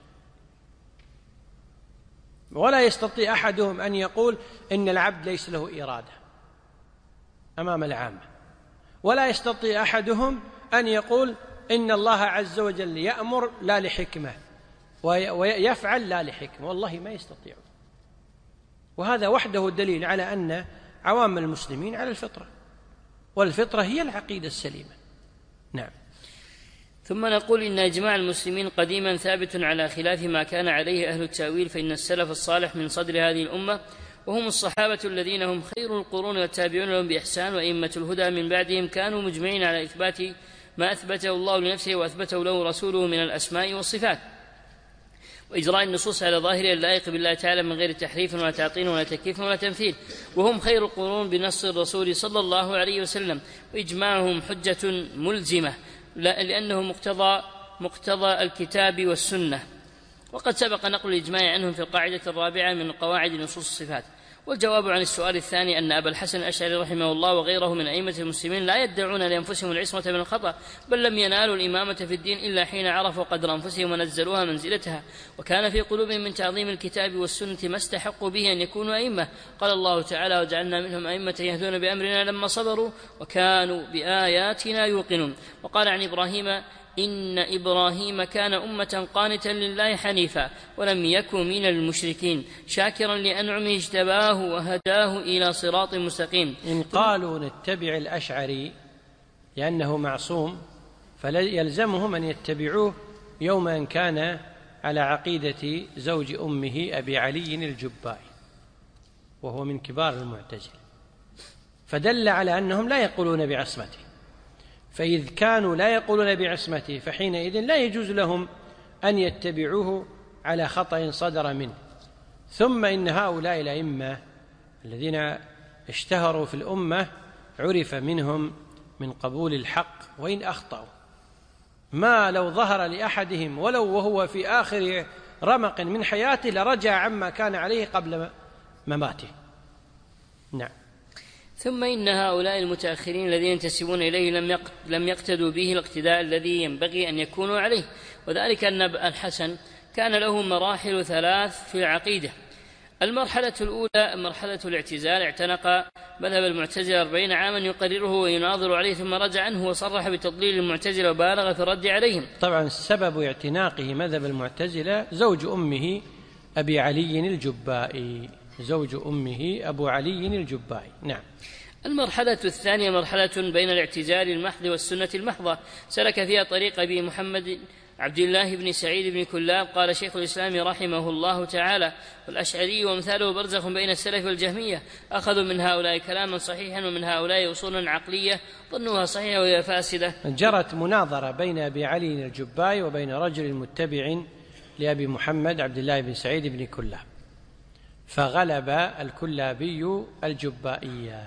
ولا يستطيع أحدهم أن يقول إن العبد ليس له إرادة أمام العامة. ولا يستطيع أحدهم أن يقول إن الله عز وجل يأمر لا لحكمة ويفعل لا لحكمة، والله ما يستطيع. وهذا وحده دليل على أن عوام المسلمين على الفطرة، والفطرة هي العقيدة السليمة. نعم. ثم نقول إن إجماع المسلمين قديما ثابت على خلاف ما كان عليه أهل التأويل، فإن السلف الصالح من صدر هذه الأمة وهم الصحابة الذين هم خير القرون والتابعون لهم بإحسان وأئمة الهدى من بعدهم كانوا مجمعين على إثبات ما أثبته الله لنفسه وأثبته له رسوله من الأسماء والصفات، وإجراء النصوص على ظاهرها اللائق بالله تعالى من غير تحريف ولا تعطيل ولا تكييف ولا تمثيل، وهم خير القرون بنص الرسول صلى الله عليه وسلم، وإجماعهم حجة ملزمة لأنه مقتضى مقتضى الكتاب والسنة. وقد سبق نقل الإجماع عنهم في القاعدة الرابعة من قواعد نصوص الصفات. والجواب عن السؤال الثاني أن أبا الحسن الأشعري رحمه الله وغيره من أئمة المسلمين لا يدعون لأنفسهم العصمة من الخطأ، بل لم ينالوا الإمامة في الدين إلا حين عرفوا قدر أنفسهم ونزلوها منزلتها، وكان في قلوبهم من تعظيم الكتاب والسنة ما استحقوا به أن يكونوا أئمة. قال الله تعالى: وجعلنا منهم أئمة يهدون بأمرنا لما صبروا وكانوا بآياتنا يوقنون. وقال عن إبراهيم: إن إبراهيم كان أمة قانتا لله حنيفا ولم يكن من المشركين شاكرا لأنعمه اجتباه وهداه إلى صراط مستقيم. إن قالوا نتبع الأشعري لأنه معصوم فيلزمهم أن يتبعوه يوم أن كان على عقيدة زوج أمه أبي علي الجبائي، وهو من كبار المعتزلة، فدل على أنهم لا يقولون بعصمته، فإذ كانوا لا يقولون بعصمته فحينئذ لا يجوز لهم أن يتبعوه على خطأ صدر منه. ثم إن هؤلاء الأئمة الذين اشتهروا في الأمة عرف منهم من قبول الحق وإن أخطأوا، ما لو ظهر لأحدهم ولو وهو في آخر رمق من حياته لرجع عما كان عليه قبل مماته. نعم. ثم إن هؤلاء المتأخرين الذين ينتسبون إليه لم لم يقتدوا به الاقتداء الذي ينبغي أن يكونوا عليه، وذلك أن الحسن كان له مراحل ثلاث في العقيدة. المرحلة الأولى مرحلة الاعتزال، اعتنق مذهب المعتزلة أربعين عاما يقرره ويناظر عليه، ثم رجع عنه وصرح بتضليل المعتزلة وبالغ في الرد عليهم. طبعا سبب اعتناقه مذهب المعتزلة زوج أمه أبي علي الجبائي، زوج أمه أبو علي الجبائي. نعم. المرحلة الثانية مرحلة بين الاعتزال المحض والسنة المحضة، سلك فيها طريق أبي محمد عبد الله بن سعيد بن كلاب. قال شيخ الإسلام رحمه الله تعالى: والأشعري وامثاله برزخ بين السلف والجهمية، أخذوا من هؤلاء كلاما صحيحا ومن هؤلاء أصولا عقلية ظنوها صحيحة وهي فاسدة. جرت مناظرة بين أبي علي الجبائي وبين رجل متبع لأبي محمد عبد الله بن سعيد بن كلاب، فغلب الكلابي الجبائية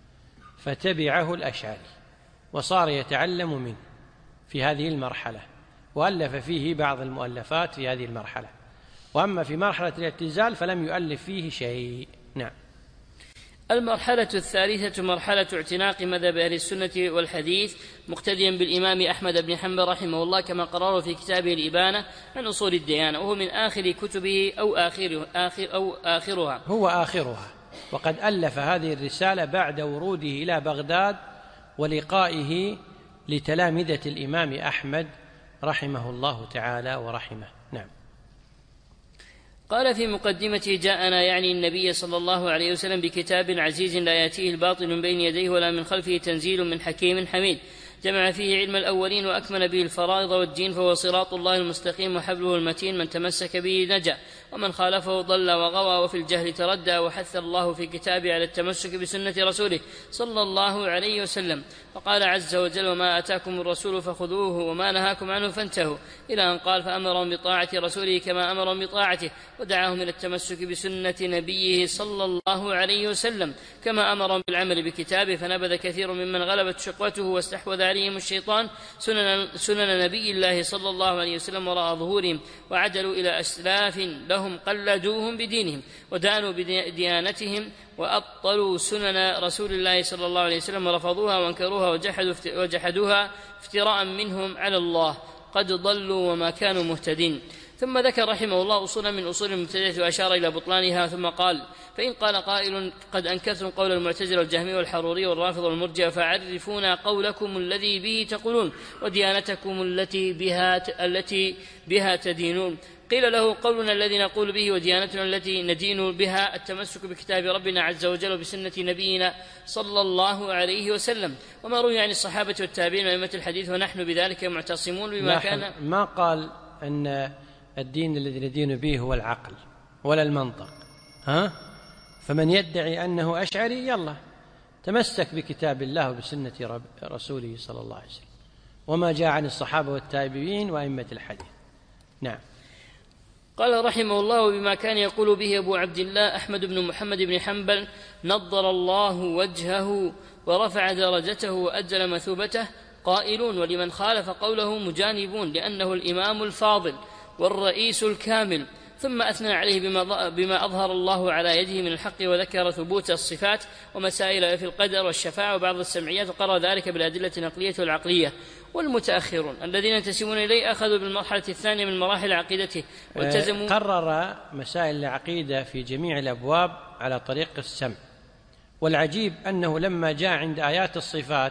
فتبعه الأشعري وصار يتعلم منه في هذه المرحلة، وألف فيه بعض المؤلفات في هذه المرحلة. وأما في مرحلة الاعتزال فلم يؤلف فيه شيء. نعم. المرحلة الثالثة مرحلة اعتناق مذهب أهل السنة والحديث مقتديا بالإمام أحمد بن حنبل رحمه الله كما قرره في كتابه الإبانة عن أصول الديانة، وهو من آخر كتبه أو, آخر آخر أو آخرها هو آخرها، وقد ألف هذه الرسالة بعد وروده إلى بغداد ولقائه لتلامذة الإمام أحمد رحمه الله تعالى ورحمه. نعم. قال في مقدمته: جاءنا يعني النبي صلى الله عليه وسلم بكتاب عزيز لا يأتيه الباطل من بين يديه ولا من خلفه، تنزيل من حكيم حميد، جمع فيه علم الأولين وأكمل به الفرائض والدين، فهو صراط الله المستقيم وحبله المتين، من تمسك به نجا ومن خالفه ضل وغوى وفي الجهل تردى. وحث الله في كتابه على التمسك بسنة رسوله صلى الله عليه وسلم، فقال عز وجل: وما آتاكم الرسول فخذوه وما نهاكم عنه فانتهوا، إلى أن قال: فأمرهم بطاعة رسوله كما أمرهم بطاعته، ودعاهم إلى التمسك بسنة نبيه صلى الله عليه وسلم كما أمرهم بالعمل بكتابه. فنبذ كثير ممن غلبت شقوته واستحوذ عليهم الشيطان سنن, سنن نبي الله صلى الله عليه وسلم وراء ظهورهم، وعدلوا إلى أسلاف لهم قلدوهم بدينهم ودانوا بديانتهم، وأبطلوا سنن رسول الله صلى الله عليه وسلم ورفضوها وانكروها وجحدوها افتراء منهم على الله، قد ضلوا وما كانوا مهتدين. ثم ذكر رحمه الله أصولا من أصول المبتدعة وأشار إلى بطلانها، ثم قال: فإن قال قائل: قد أنكرتم قول المعتزلة والجهمي والحروري والرافض والمرجئة، فعرفونا قولكم الذي به تقولون وديانتكم التي بها التي بها تدينون. قيل له: قولنا الذي نقول به وديانتنا التي ندين بها التمسك بكتاب ربنا عز وجل وبسنة نبينا صلى الله عليه وسلم، وما روي عن الصحابة والتابعين وأئمة الحديث، ونحن بذلك معتصمون بما كان. ما قال أن الدين الذي ندين به هو العقل ولا المنطق، ها؟ فمن يدعي أنه أشعري يلا تمسك بكتاب الله وبسنة رسوله صلى الله عليه وسلم وما جاء عن الصحابة والتابعين وأئمة الحديث. نعم. قال رحمه الله: بما كان يقول به أبو عبد الله أحمد بن محمد بن حنبل نضر الله وجهه ورفع درجته وأجل مثوبته، قائلون: ولمن خالف قوله مجانبون، لأنه الإمام الفاضل والرئيس الكامل. ثم أثنى عليه بما, بما أظهر الله على يده من الحق، وذكر ثبوت الصفات ومسائل في القدر والشفاعة وبعض السمعيات، وقرر ذلك بالأدلة النقلية والعقلية. والمتأخرون الذين ينتسبون إليه أخذوا بالمرحلة الثانية من مراحل عقيدته والتزموا. قرر مسائل العقيدة في جميع الأبواب على طريق السمع، والعجيب أنه لما جاء عند آيات الصفات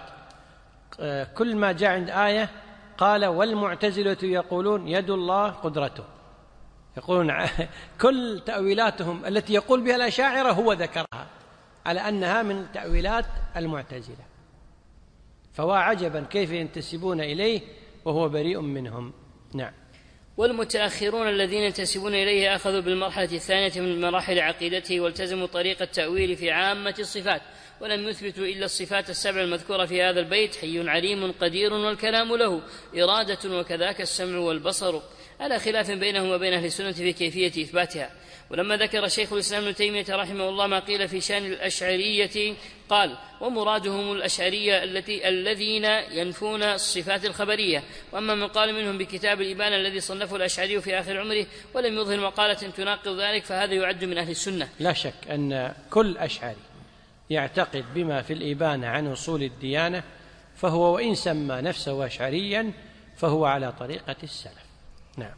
كل ما جاء عند آية قال: والمعتزلة يقولون يد الله قدرته، يقولون كل تأويلاتهم التي يقول بها الأشاعرة هو ذكرها على أنها من تأويلات المعتزلة. فوا عجبا كيف ينتسبون إليه وهو بريء منهم. نعم. والمتأخرون الذين ينتسبون إليه أخذوا بالمرحلة الثانية من مراحل عقيدته والتزموا طريق التأويل في عامة الصفات، ولم يثبتوا إلا الصفات السبع المذكورة في هذا البيت: حي عليم قدير والكلام له إرادة وكذاك السمع والبصر، على خلاف بينهم وبين أهل السنة في كيفية إثباتها. ولما ذكر شيخ الإسلام ابن تيمية رحمه الله ما قيل في شأن الأشعرية قال: ومرادهم الأشعرية التي الذين ينفون الصفات الخبرية. وأما من قال منهم بكتاب الإبانة الذي صنفه الأشعري في آخر عمره ولم يظهر مقالة تناقض ذلك فهذا يعد من أهل السنة. لا شك أن كل أشعري يعتقد بما في الإبانة عن أصول الديانة فهو وإن سمى نفسه أشعريا فهو على طريقة السلف. نعم.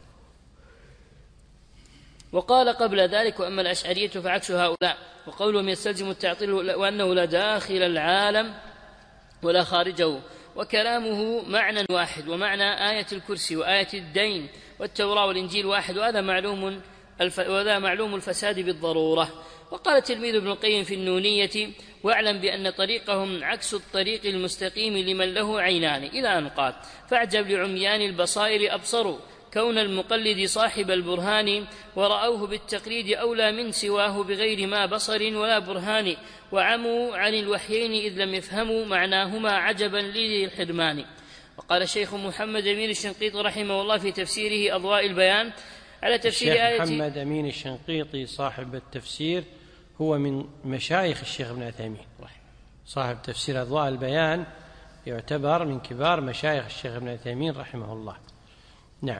وقال قبل ذلك: وأما الأشعرية فعكس هؤلاء، وقولهم يستلزم التعطيل وأنه لا داخل العالم ولا خارجه، وكلامه معنى واحد، ومعنى آية الكرسي وآية الدين والتوراة والإنجيل واحد، وهذا معلوم الف... وهذا معلوم الفساد بالضرورة. وقال تلميذ ابن القيم في النونية: واعلم بأن طريقهم عكس الطريق المستقيم لمن له عينان، إلى أن قال: فاعجب لعميان البصائر أبصروا كون المقلد صاحب البرهان، ورأوه بالتقليد أولى من سواه بغير ما بصر ولا برهان، وعموا عن الوحيين إذ لم يفهموا معناهما عجبا لذي الحرمان. وقال الشيخ محمد أمين الشنقيطي رحمه الله في تفسيره أضواء البيان على تفسير الشيخ آية محمد أمين الشنقيطي صاحب التفسير هو من مشايخ الشيخ ابن عثيمين، صاحب تفسير أضواء البيان يعتبر من كبار مشايخ الشيخ ابن عثيمين رحمه الله. نعم.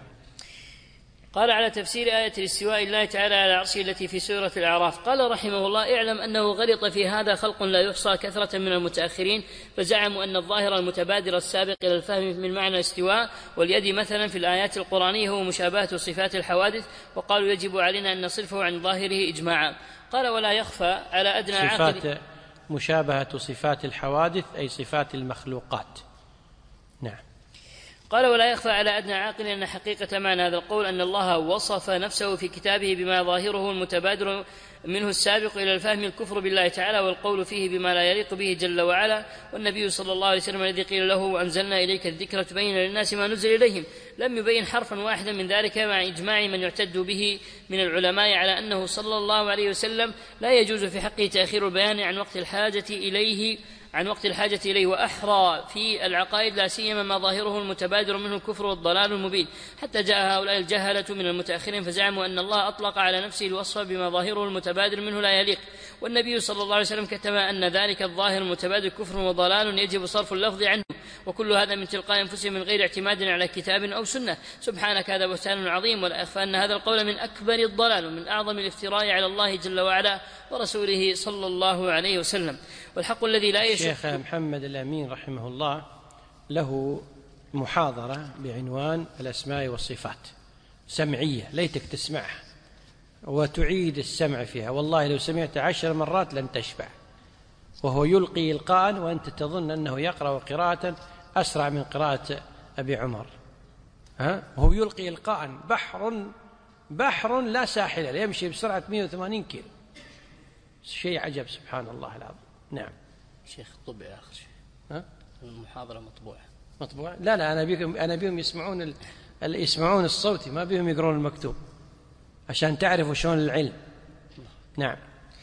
قال على تفسير آية الاستواء الله تعالى على عرشه التي في سورة الأعراف قال رحمه الله: اعلم أنه غلط في هذا خلق لا يحصى كثرة من المتأخرين، فزعموا أن الظاهر المتبادر السابق إلى الفهم من معنى الاستواء واليد مثلا في الآيات القرآنية هو مشابهة صفات الحوادث، وقالوا يجب علينا أن نصرفه عن ظاهره إجماعا. قال: ولا يخفى على أدنى عاقل مشابهة صفات الحوادث أي صفات المخلوقات. نعم. قال: ولا يخفى على أدنى عاقل أن حقيقة معنى هذا القول أن الله وصف نفسه في كتابه بما ظاهره المتبادر منه السابق إلى الفهم الكفر بالله تعالى والقول فيه بما لا يليق به جل وعلا. والنبي صلى الله عليه وسلم الذي قيل له: وأنزلنا إليك الذكر تبين للناس ما نزل إليهم، لم يبين حرفا واحدا من ذلك، مع إجماع من يعتد به من العلماء على أنه صلى الله عليه وسلم لا يجوز في حقه تأخير البيان عن وقت الحاجة إليه عن وقت الحاجة إليه، وأحرى في العقائد لا سيما ما ظاهره المتبادر منه الكفر والضلال المبين، حتى جاء هؤلاء الجهلة من المتأخرين فزعموا أن الله أطلق على نفسه الوصف بما ظاهره المتبادر منه لا يليق، والنبي صلى الله عليه وسلم كتب أن ذلك الظاهر المتبادر كفر وضلال يجب صرف اللفظ عنه، وكل هذا من تلقاء أنفسهم من غير اعتماد على كتاب أو سنة. سبحانك، هذا بهتان عظيم، ولا أخفى أن هذا القول من أكبر الضلال ومن أعظم الافتراء على الله جل وعلا ورسوله صلى الله عليه وسلم. والحق الذي لا يشك. الشيخ محمد الأمين رحمه الله له محاضرة بعنوان الأسماء والصفات سمعية، ليتك تسمعها وتعيد السمع فيها، والله لو سمعت عشر مرات لن تشبع، وهو يلقي إلقاء وأنت تظن أنه يقرأ قراءة أسرع من قراءة أبي عمر، ها؟ وهو يلقي إلقاء بحر بحر لا ساحل له، يمشي بسرعة مئة وثمانين كيلو، شيء عجب سبحان الله العظيم. نعم. شيخ طبع آخر شيء، ها؟ المحاضرة مطبوعة. مطبوعة؟ لا لا، أنا بيهم أنا بيهم يسمعون ال... يسمعون الصوتي، ما بيهم يقرون المكتوب، عشان تعرفوا شلون العلم. نعم.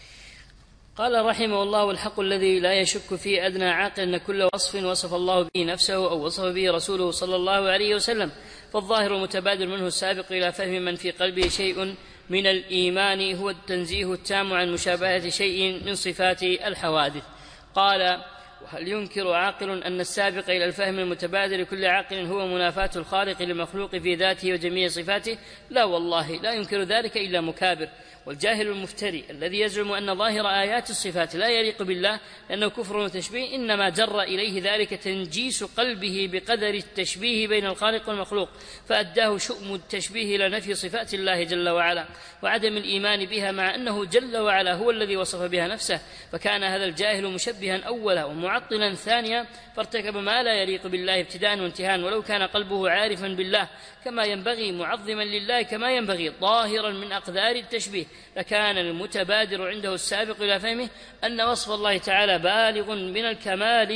قال رحمه الله: والحق الذي لا يشك فيه أدنى عاقل أن كل وصف وصف الله به نفسه أو وصف به رسوله صلى الله عليه وسلم فالظاهر المتبادر منه السابق إلى فهم من في قلبه شيء من الإيمان هو التنزيه التام عن مشابهة شيء من صفات الحوادث. قال: وهل ينكر عاقل أن السابق إلى الفهم المتبادر لكل عاقل هو منافاة الخالق للمخلوق في ذاته وجميع صفاته؟ لا والله، لا ينكر ذلك إلا مكابر. والجاهل المفتري الذي يزعم أن ظاهر آيات الصفات لا يليق بالله لأنه كفر وتشبيه إنما جر إليه ذلك تنجيس قلبه بقدر التشبيه بين الخالق والمخلوق، فأداه شؤم التشبيه إلى نفي صفات الله جل وعلا وعدم الإيمان بها، مع أنه جل وعلا هو الذي وصف بها نفسه. فكان هذا الجاهل مشبها أولا ومعطلا ثانيا، فارتكب ما لا يليق بالله ابتداء وانتهاء، ولو كان قلبه عارفا بالله كما ينبغي معظما لله كما ينبغي ظاهرا من أقدار التشبيه، لكان المتبادر عنده السابق إلى فهمه أن وصف الله تعالى بالغ من الكمال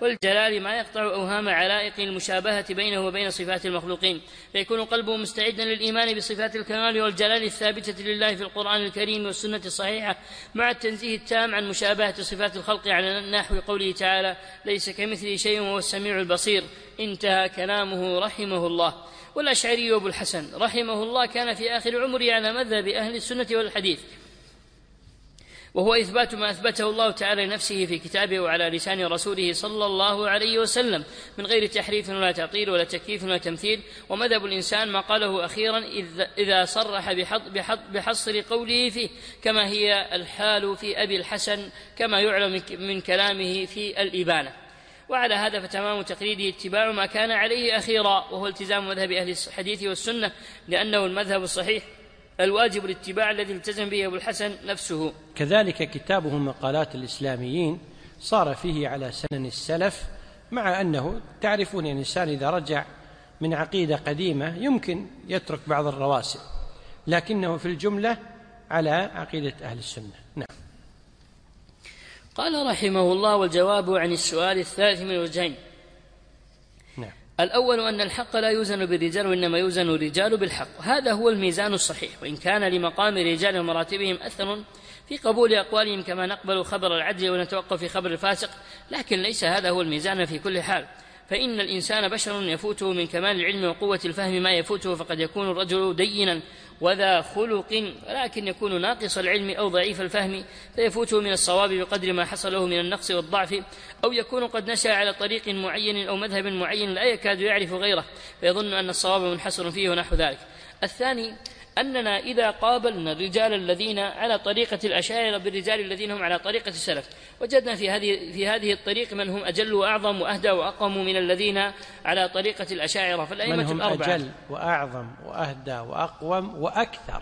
والجلال ما يقطع أوهام علائق المشابهة بينه وبين صفات المخلوقين، فيكون قلبه مستعدا للإيمان بصفات الكمال والجلال الثابتة لله في القرآن الكريم والسنة الصحيحة، مع التنزيه التام عن مشابهة صفات الخلق على نحو قوله تعالى: ليس كمثله شيء وهو السميع البصير. انتهى كلامه رحمه الله. والأشعري أبو الحسن رحمه الله كان في آخر عمره على مذهب أهل السنة والحديث، وهو إثبات ما أثبته الله تعالى لنفسه في كتابه وعلى لسان رسوله صلى الله عليه وسلم من غير تحريف ولا تعطيل ولا تكييف ولا تمثيل. ومذهب الإنسان ما قاله أخيرا إذا صرح بحصر قوله فيه، كما هي الحال في أبي الحسن كما يعلم من كلامه في الإبانة. وعلى هذا فتمام تقليده اتباع ما كان عليه أخيرا، وهو التزام مذهب أهل الحديث والسنة، لأنه المذهب الصحيح الواجب الاتباع الذي التزم به أبو الحسن نفسه. كذلك كتابه مقالات الإسلاميين صار فيه على سنن السلف، مع أنه تعرفون أن الإنسان إذا رجع من عقيدة قديمة يمكن يترك بعض الرواسب، لكنه في الجملة على عقيدة أهل السنة. نعم. قال رحمه الله: والجواب عن السؤال الثالث من وجهين. نعم. الأول أن الحق لا يوزن بالرجال وإنما يوزن الرجال بالحق، هذا هو الميزان الصحيح، وإن كان لمقام الرجال ومراتبهم أثر في قبول أقوالهم كما نقبل خبر العدل ونتوقف في خبر الفاسق، لكن ليس هذا هو الميزان في كل حال، فإن الإنسان بشر يفوته من كمال العلم وقوة الفهم ما يفوته، فقد يكون الرجل دينا وذا خلق ولكن يكون ناقص العلم أو ضعيف الفهم فيفوته من الصواب بقدر ما حصل له من النقص والضعف، أو يكون قد نشأ على طريق معين أو مذهب معين لا يكاد يعرف غيره فيظن أن الصواب منحصر فيه ونحو ذلك. الثاني أننا إذا قابلنا الرجال الذين على طريقة الأشاعرة بالرجال الذين هم على طريقة السلف، وجدنا في هذه في هذه الطريق من هم أجل وأعظم وأهدى وأقوم من الذين على طريقة الأشاعرة. فالأئمة من هم الأربعة أجل وأعظم وأهدى وأقوم وأكثر.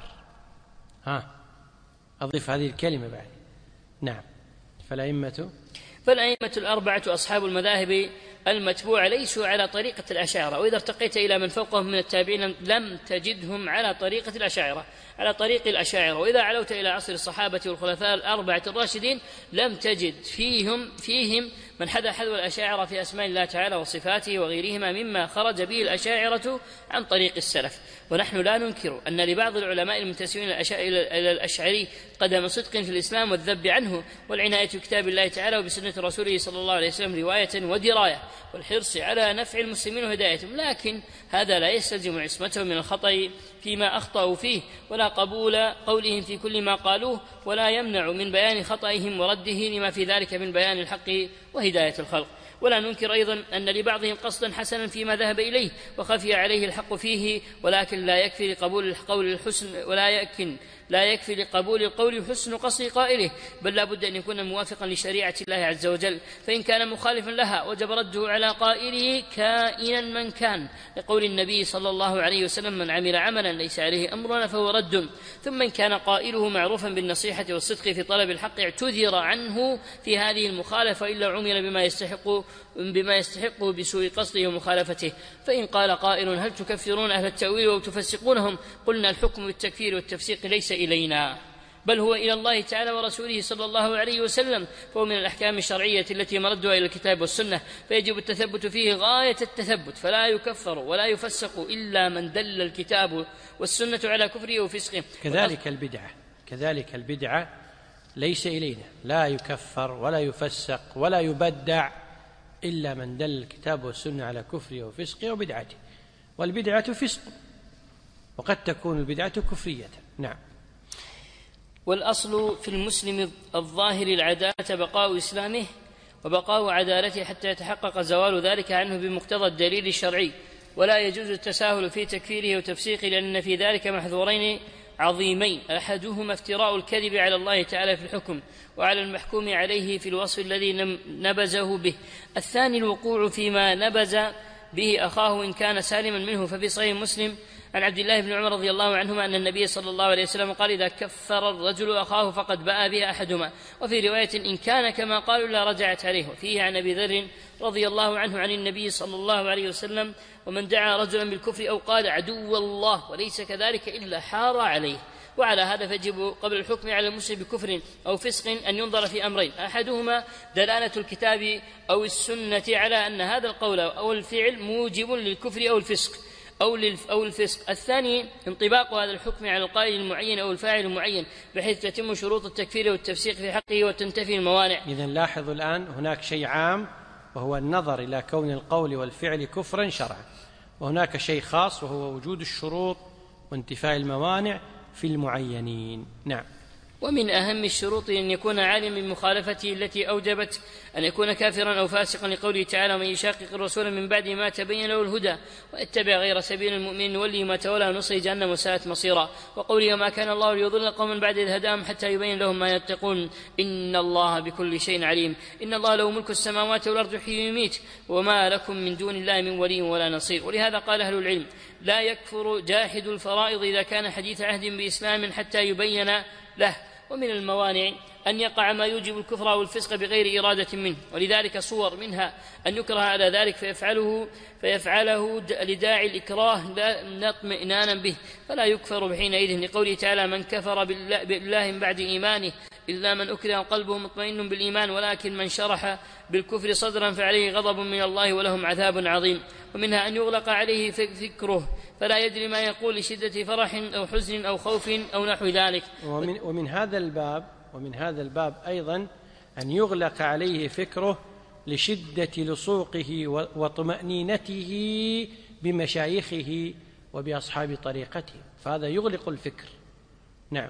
ها أضيف هذه الكلمة بعد. نعم. فالأئمة فالأئمة الأربعة أصحاب المذاهب المتبوعة ليسوا على طريقة الأشاعرة، وإذا ارتقيت إلى من فوقهم من التابعين لم تجدهم على طريقة الأشاعرة على طريق الأشاعرة، وإذا علوت إلى عصر الصحابة والخلفاء الأربعة الراشدين لم تجد فيهم فيهم من حذا حذو الأشاعرة في أسماء الله تعالى وصفاته وغيرهما مما خرج به الأشاعرة عن طريق السلف. ونحن لا ننكر أن لبعض العلماء المنتسبين إلى الأشعري قدم صدق في الإسلام والذب عنه والعناية بكتاب الله تعالى وبسنة رسوله صلى الله عليه وسلم رواية ودراية، والحرص على نفع المسلمين وهدايتهم، لكن هذا لا يستلزم عصمتهم من الخطأ فيما أخطأوا فيه ولا قبول قولهم في كل ما قالوه، ولا يمنع من بيان خطئهم ورده لما في ذلك من بيان الحق وهداية الخلق. ولا ننكر أيضا أن لبعضهم قصدا حسنا فيما ذهب إليه وخفي عليه الحق فيه، ولكن لا يكفي لقبول القول الحسن ولا يكن لا يكفي لقبول القول حسن قصد قائله، بل لا بد أن يكون موافقا لشريعة الله عز وجل، فإن كان مخالفا لها وجب رده على قائله كائنا من كان، لقول النبي صلى الله عليه وسلم: من عمل عملا ليس عليه أمرنا فهو رد. ثم إن كان قائله معروفا بالنصيحة والصدق في طلب الحق اعتذر عنه في هذه المخالفة إلا عمل بما يستحق بما يستحقه بسوء قصده ومخالفته. فإن قال قائل: هل تكفرون أهل التأويل وتفسقونهم؟ قلنا: الحكم بالتكفير والتفسيق ليس إلينا، بل هو إلى الله تعالى ورسوله صلى الله عليه وسلم، فهو من الأحكام الشرعية التي مردها إلى الكتاب والسنة، فيجب التثبت فيه غاية التثبت، فلا يكفر ولا يفسق إلا من دل الكتاب والسنة على كفره وفسقه. كذلك البدعة كذلك البدعة ليس إلينا، لا يكفر ولا يفسق ولا يبدع إلا من دل الكتاب والسنة على كفره وفسقه وبدعته، والبدعة فسق وقد تكون البدعة كفرية. نعم. والأصل في المسلم الظاهر العدالة بقاء إسلامه وبقاء عدالته حتى يتحقق زوال ذلك عنه بمقتضى الدليل الشرعي، ولا يجوز التساهل في تكفيره وتفسيقه، لأن في ذلك محذورين عظيمين: أحدهما افتراء الكذب على الله تعالى في الحكم وعلى المحكوم عليه في الوصف الذي نبذه به، الثاني الوقوع فيما نبذ به أخاه إن كان سالما منه. ففي صحيح مسلم عن عبد الله بن عمر رضي الله عنهما أن النبي صلى الله عليه وسلم قال: إذا كفر الرجل أخاه فقد باء به أحدهما، وفي رواية: إن كان كما قالوا لا رجعت عليه. وفيه عن أبي ذر رضي الله عنه عن النبي صلى الله عليه وسلم: ومن دعا رجلا بالكفر أو قال عدو الله وليس كذلك إلا حار عليه. وعلى هذا فيجب قبل الحكم على المسلم بكفر أو فسق أن ينظر في أمرين: أحدهما دلالة الكتاب أو السنة على أن هذا القول أو الفعل موجب للكفر أو الفسق أو أو الفسق. الثاني انطباق هذا الحكم على القائل المعين أو الفاعل المعين بحيث تتم شروط التكفير والتفسيق في حقه وتنتفي الموانع. إذن لاحظوا الآن هناك شيء عام وهو النظر إلى كون القول والفعل كفرا شرعا، وهناك شيء خاص وهو وجود الشروط وانتفاء الموانع في المعينين. نعم. ومن أهم الشروط أن يكون عالما بمخالفته التي أوجبت أن يكون كافرا أو فاسقا، لقوله تعالى: ومن يشاقق الرسول من بعد ما تبين له الهدى واتبع غير سبيل المؤمنين نوليه ما تولى ونصره جهنم وساءت مصيرا. وقوله: وما كان الله ليضل قوما بعد إذ هداهم حتى يبين لهم ما يتقون إن الله بكل شيء عليم. إن الله له ملك السماوات والأرض يحيي ويميت وما لكم من دون الله من ولي ولا نصير. ولهذا قال أهل العلم: لا يكفر جاحد الفرائض إذا كان حديث عهد بإسلام حتى يبين له. ومن الموانع أن يقع ما يوجب الكفر أو الفسق بغير إرادة منه، ولذلك صور منها أن يكره على ذلك فيفعله فيفعله لداعي الإكراه لا اطمئنانا به فلا يكفر بحينئذ، لقوله تعالى: من كفر بالله من بعد إيمانه إلا من أكره قلبه مطمئن بالإيمان ولكن من شرح بالكفر صدرا فعليه غضب من الله ولهم عذاب عظيم. ومنها أن يغلق عليه فكره فلا يدري ما يقول لشدة فرح أو حزن أو خوف أو نحو ذلك. ومن, ومن هذا الباب ومن هذا الباب أيضا أن يغلق عليه فكره لشدة لصوقه وطمأنينته بمشايخه وبأصحاب طريقته، فهذا يغلق الفكر. نعم.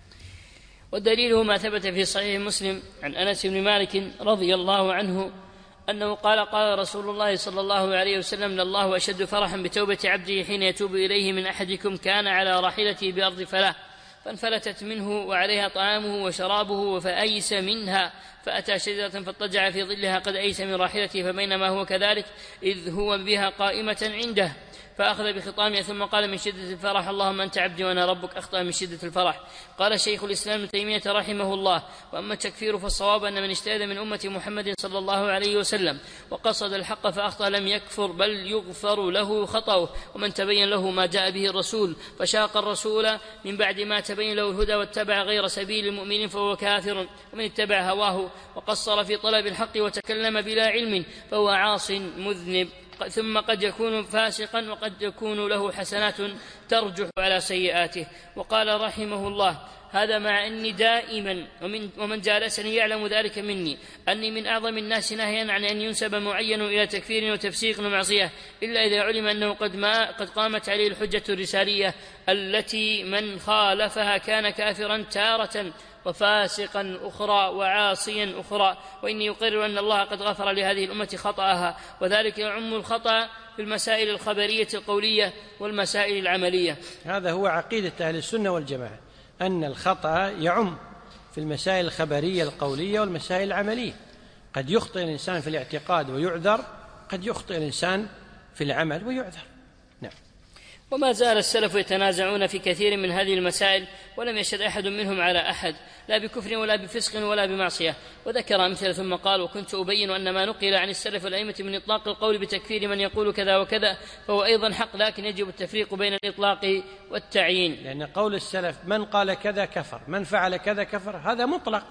والدليل ما ثبت في صحيح مسلم عن أنس بن مالك رضي الله عنه أنه قال: قال رسول الله صلى الله عليه وسلم: لله أشد فرحا بتوبة عبده حين يتوب إليه من أحدكم كان على راحلته بأرض فلاة فانفلتت منه وعليها طعامه وشرابه فأيس منها فأتى شجرة فاضطجع في ظلها قد أيس من راحلته، فبينما هو كذلك إذ هو بها قائمة عنده فأخذ بخطامها ثم قال من شدة الفرح: اللهم أنت عبدي وأنا ربك. أخطأ من شدة الفرح. قال شيخ الإسلام ابن تيمية رحمه الله: وأما التكفير فالصواب أن من اجتهد من أمة محمد صلى الله عليه وسلم وقصد الحق فأخطأ لم يكفر بل يغفر له خطأه. ومن تبين له ما جاء به الرسول فشاق الرسول من بعد ما تبين له الهدى واتبع غير سبيل المؤمنين فهو كافر. ومن اتبع هواه وقصر في طلب الحق وتكلم بلا علم فهو عاص مذنب. ثم قد يكون فاسقا وقد يكون له حسنات ترجح على سيئاته. وقال رحمه الله: هذا مع أني دائما ومن, ومن جالسني يعلم ذلك مني أني من أعظم الناس نهيا عن أن ينسب معين إلى تكفير وتفسيق ومعصية إلا إذا علم أنه قد, ما قد قامت عليه الحجة الرسالية التي من خالفها كان كافرا تارة وفاسقا أخرى وعاصيا أخرى. وإني يقرر أن الله قد غفر لهذه الأمة خطأها، وذلك يعم الخطأ في المسائل الخبرية القولية والمسائل العملية. هذا هو عقيدة أهل السنة والجماعة، أن الخطأ يعم في المسائل الخبرية القولية والمسائل العملية. قد يخطئ الإنسان في الاعتقاد ويعذر، قد يخطئ الإنسان في العمل ويعذر. نعم. وما زال السلف يتنازعون في كثير من هذه المسائل ولم يشهد أحد منهم على أحد لا بكفر ولا بفسق ولا بمعصية. وذكر أمثلة ثم قال: وكنت أبين أن ما نقل عن السلف والأئمة من إطلاق القول بتكفير من يقول كذا وكذا فهو أيضا حق، لكن يجب التفريق بين الإطلاق والتعيين، لأن قول السلف من قال كذا كفر، من فعل كذا كفر، هذا مطلق،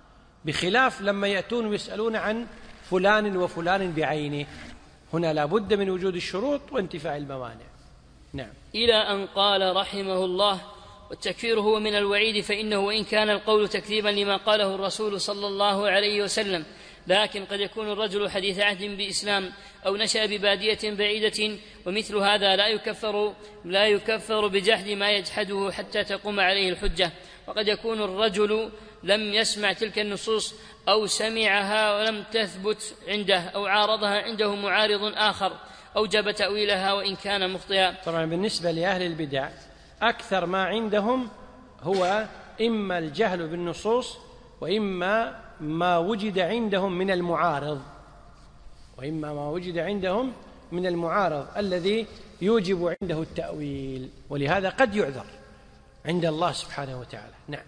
بخلاف لما يأتون ويسألون عن فلان وفلان بعينه، هنا لا بد من وجود الشروط وانتفاء الموانع. نعم. إلى أن قال رحمه الله: والتكفير هو من الوعيد، فإنه وإن كان القول تكذيبا لما قاله الرسول صلى الله عليه وسلم، لكن قد يكون الرجل حديث عهد بإسلام أو نشأ ببادية بعيدة، ومثل هذا لا يكفر لا يكفر بجحد ما يجحده حتى تقوم عليه الحجة. وقد يكون الرجل لم يسمع تلك النصوص أو سمعها ولم تثبت عنده أو عارضها عنده معارض آخر أوجب تأويلها وإن كان مخطئا. طبعا بالنسبة لأهل البدع أكثر ما عندهم هو إما الجهل بالنصوص وإما ما وجد عندهم من المعارض وإما ما وجد عندهم من المعارض الذي يوجب عنده التأويل، ولهذا قد يعذر عند الله سبحانه وتعالى. نعم.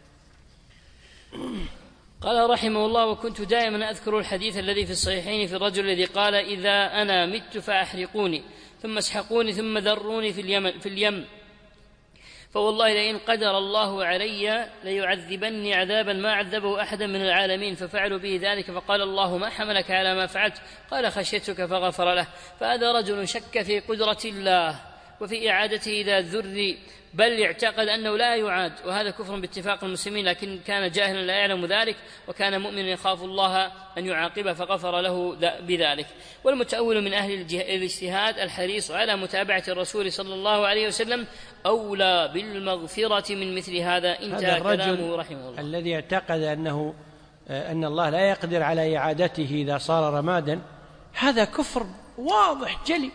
قال رحمه الله: وكنت دائما أذكر الحديث الذي في الصحيحين في الرجل الذي قال: إذا أنا مت فأحرقوني ثم اسحقوني ثم ذروني في اليم, في اليم فوالله لئن قدر الله علي ليعذبني عذابا ما عذبه أحدا من العالمين، ففعلوا به ذلك، فقال الله ما حملك على ما فعلت؟ قال خشيتك فغفر له. فهذا رجل شك في قدرة الله وفي إعادته إذا ذر، بل اعتقد أنه لا يعاد، وهذا كفر باتفاق المسلمين، لكن كان جاهلا لا يعلم ذلك، وكان مؤمنا يخاف الله أن يعاقبه فغفر له بذلك. والمتأول من أهل الاجتهاد الحريص على متابعة الرسول صلى الله عليه وسلم أولى بالمغفرة من مثل هذا. انتهى كلامه رحمه الله. الذي اعتقد أنه أن الله لا يقدر على إعادته إذا صار رمادا، هذا كفر واضح جلي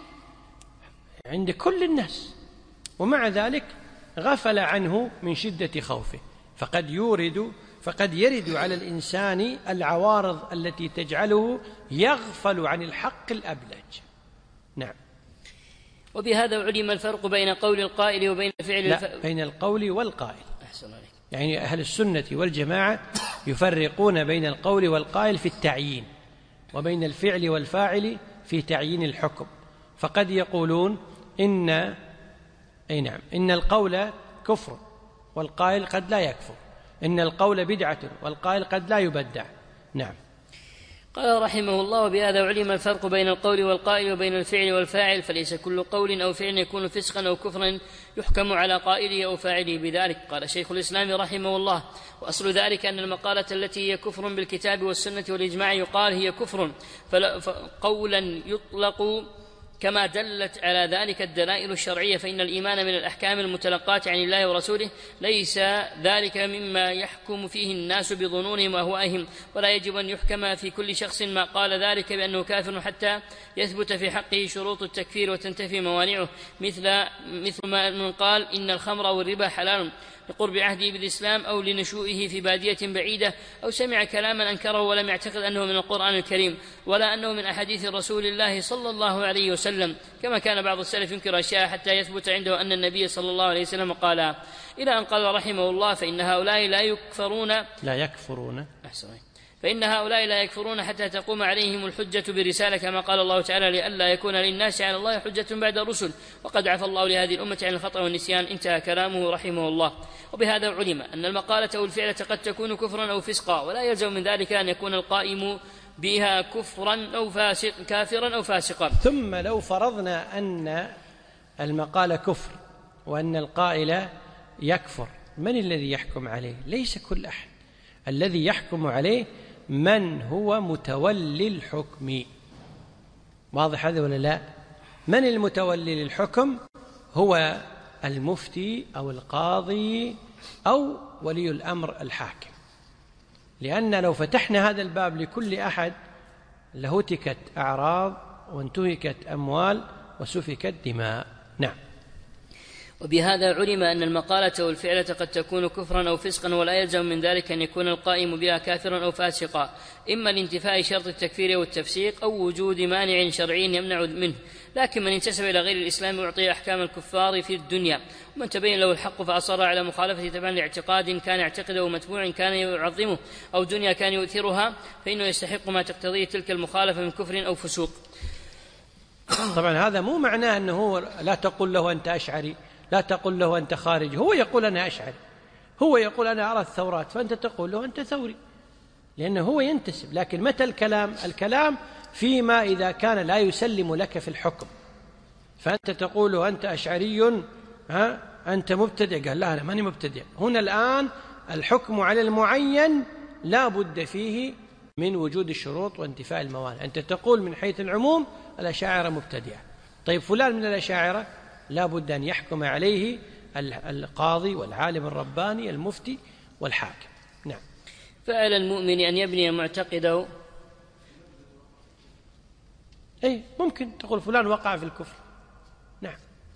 عند كل الناس، ومع ذلك غفل عنه من شدة خوفه. فقد يورد فقد يرد على الإنسان العوارض التي تجعله يغفل عن الحق الأبلج. نعم. وبهذا علم الفرق بين قول القائل وبين فعل لا الف... بين القول والقائل. أحسن عليك. يعني أهل السنة والجماعة يفرقون بين القول والقائل في التعيين، وبين الفعل والفاعل في تعيين الحكم. فقد يقولون إن أي نعم إن القول كفر والقائل قد لا يكفر، إن القول بدعة والقائل قد لا يبدع. نعم. قال رحمه الله: وبهذا علم الفرق بين القول والقائل وبين الفعل والفاعل، فليس كل قول أو فعل يكون فسقا أو كفرا يحكم على قائله أو فاعله بذلك. قال شيخ الإسلام رحمه الله: وأصل ذلك أن المقالة التي هي كفر بالكتاب والسنة والإجماع يقال هي كفر فقولا يطلق كما دلت على ذلك الدلائل الشرعية، فإن الإيمان من الأحكام المتلقاة عن الله ورسوله، ليس ذلك مما يحكم فيه الناس بظنونهم وأهوائهم، ولا يجب أن يحكم في كل شخص ما قال ذلك بأنه كافر حتى يثبت في حقه شروط التكفير وتنتفي موانعه، مثل مثل ما من قال إن الخمر والربا حلال لقرب عهده بالإسلام أو لنشوئه في بادية بعيدة، أو سمع كلاما أنكره ولم يعتقد أنه من القرآن الكريم ولا أنه من أحاديث رسول الله صلى الله عليه وسلم، كما كان بعض السلف ينكر أشياء حتى يثبت عنده أن النبي صلى الله عليه وسلم قال، إلى أن قال رحمه الله: فإن هؤلاء لا يكفرون لا يكفرون أحسن فإن هؤلاء لا يكفرون حتى تقوم عليهم الحجة برسالة، كما قال الله تعالى: لئلا يكون للناس على الله حجة بعد الرسل، وقد عفى الله لهذه الأمة عن الخطأ والنسيان. انتهى كلامه رحمه الله. وبهذا علم أن المقالة أو الفعلة قد تكون كفرا أو فسقا، ولا يلزم من ذلك أن يكون القائم بها كفرا أو فاسق كافرا أو فاسقا. ثم لو فرضنا أن المقالة كفر وأن القائل يكفر، من الذي يحكم عليه؟ ليس كل أحد. الذي يحكم عليه من هو متولي الحكم. واضح هذا ولا لا؟ من المتولي للحكم؟ هو المفتي أو القاضي أو ولي الأمر الحاكم. لأن لو فتحنا هذا الباب لكل أحد لهتكت أعراض وانتهكت أموال وسفكت دماء. نعم. وبهذا علم أن المقالة والفعلة قد تكون كفرا أو فسقا، ولا يلزم من ذلك أن يكون القائم بها كافرا أو فاسقا، إما لانتفاء شرط التكفير والتفسيق أو وجود مانع شرعي يمنع منه. لكن من انتسب إلى غير الإسلام يعطي أحكام الكفار في الدنيا، ومن تبين له الحق فأصر على مخالفة تبعا لاعتقاد كان يعتقده متبوع كان يعظمه أو دنيا كان يؤثرها، فإنه يستحق ما تقتضيه تلك المخالفة من كفر أو فسوق. طبعا هذا مو معناه أنه لا تقول له أنت أشعري، لا تقول له أنت خارج. هو يقول أنا أشعري، هو يقول أنا أرى الثورات، فأنت تقول له أنت ثوري، لأنه هو ينتسب. لكن متى الكلام؟ الكلام فيما إذا كان لا يسلم لك في الحكم، فأنت تقول له أنت أشعري، ها أنت مبتدع، قال لا أنا ماني مبتدع. هنا الآن الحكم على المعين لا بد فيه من وجود الشروط وانتفاء الموانع. أنت تقول من حيث العموم الأشاعرة مبتدعة، طيب فلان من الأشاعرة لا بد أن يحكم عليه القاضي والعالم الرباني المفتي والحاكم. نعم. فعلى المؤمن أن يبني معتقده. أي ممكن تقول فلان وقع في الكفر، نعم،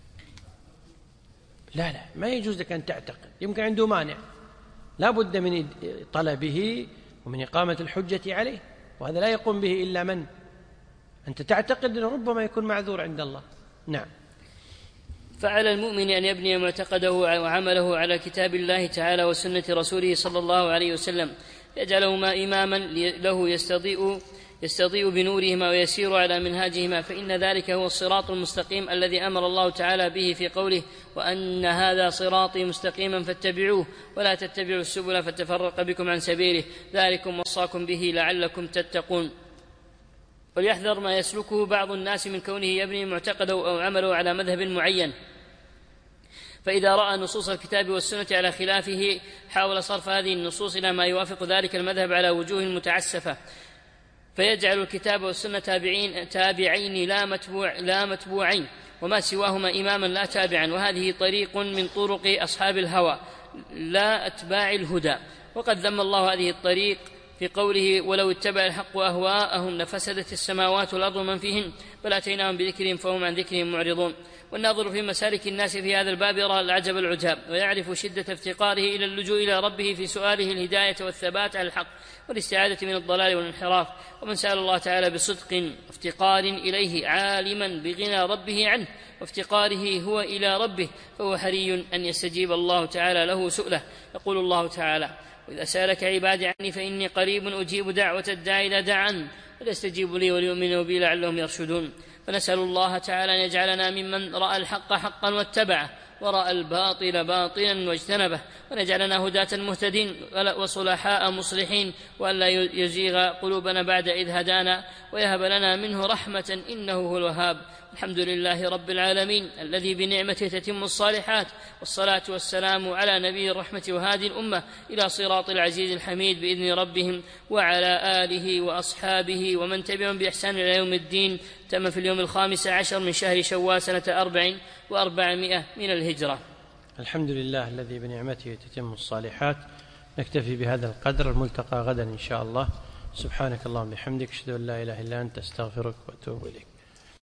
لا لا ما يجوز لك أن تعتقد، يمكن عنده مانع، لا بد من طلبه ومن إقامة الحجة عليه، وهذا لا يقوم به إلا من أنت تعتقد أنه ربما يكون معذور عند الله. نعم. فعلى المؤمن أن يبني معتقده وعمله على كتاب الله تعالى وسنة رسوله صلى الله عليه وسلم، يجعلهما إماما له يستضيء يستضيء بنورهما ويسير على منهاجهما، فإن ذلك هو الصراط المستقيم الذي أمر الله تعالى به في قوله: وأن هذا صراطي مستقيما فاتبعوه ولا تتبعوا السبل فتفرق بكم عن سبيله، ذلكم وصاكم به لعلكم تتقون. وليحذر ما يسلكه بعض الناس من كونه يبني معتقده أو عمله على مذهب معين، فإذا رأى نصوص الكتاب والسنة على خلافه حاول صرف هذه النصوص إلى ما يوافق ذلك المذهب على وجوه متعسفة، فيجعل الكتاب والسنة تابعين, تابعين لا, متبوع لا متبوعين، وما سواهما إماما لا تابعا، وهذه طريق من طرق أصحاب الهوى لا أتباع الهدى. وقد ذم الله هذه الطريق في قوله: ولو اتبع الحق أهواءهم لفسدت السماوات والأرض ومن فيهن بل أتيناهم بذكرهم فهم عن ذكرهم معرضون. والناظر في مسالك الناس في هذا الباب يرى العجب العجاب، ويعرف شدة افتقاره إلى اللجوء إلى ربه في سؤاله الهداية والثبات على الحق والاستعادة من الضلال والانحراف. ومن سأل الله تعالى بصدق افتقار إليه عالما بغنى ربه عنه وافتقاره هو إلى ربه فهو حري أن يستجيب الله تعالى له سؤله. يقول الله تعالى: وإذا سألك عبادي عني فإني قريب أجيب دعوة الداعي إذا دعان فليستجيبوا لي وليؤمنوا بي لعلهم يرشدون. فنسأل الله تعالى أن يجعلنا ممن رأى الحق حقا واتبعه ورأى الباطل باطلا واجتنبه، وأن يجعلنا هداة مهتدين وصلحاء مصلحين، وأن لا يزيغ قلوبنا بعد إذ هدانا، ويهب لنا منه رحمة إنه هو الوهاب. الحمد لله رب العالمين الذي بنعمته تتم الصالحات، والصلاة والسلام على نبي الرحمة وهادي الأمة إلى صراط العزيز الحميد بإذن ربهم، وعلى آله وأصحابه ومن تبعهم بإحسان إلى يوم الدين. تم في اليوم الخامس عشر من شهر شوال سنة أربع وأربعمائة من الهجرة. الحمد لله الذي بنعمته تتم الصالحات. نكتفي بهذا القدر، الملتقى غدا إن شاء الله. سبحانك اللهم وبحمدك، أشهد أن لا إله إلا أنت، أستغفرك وأتوب إليك.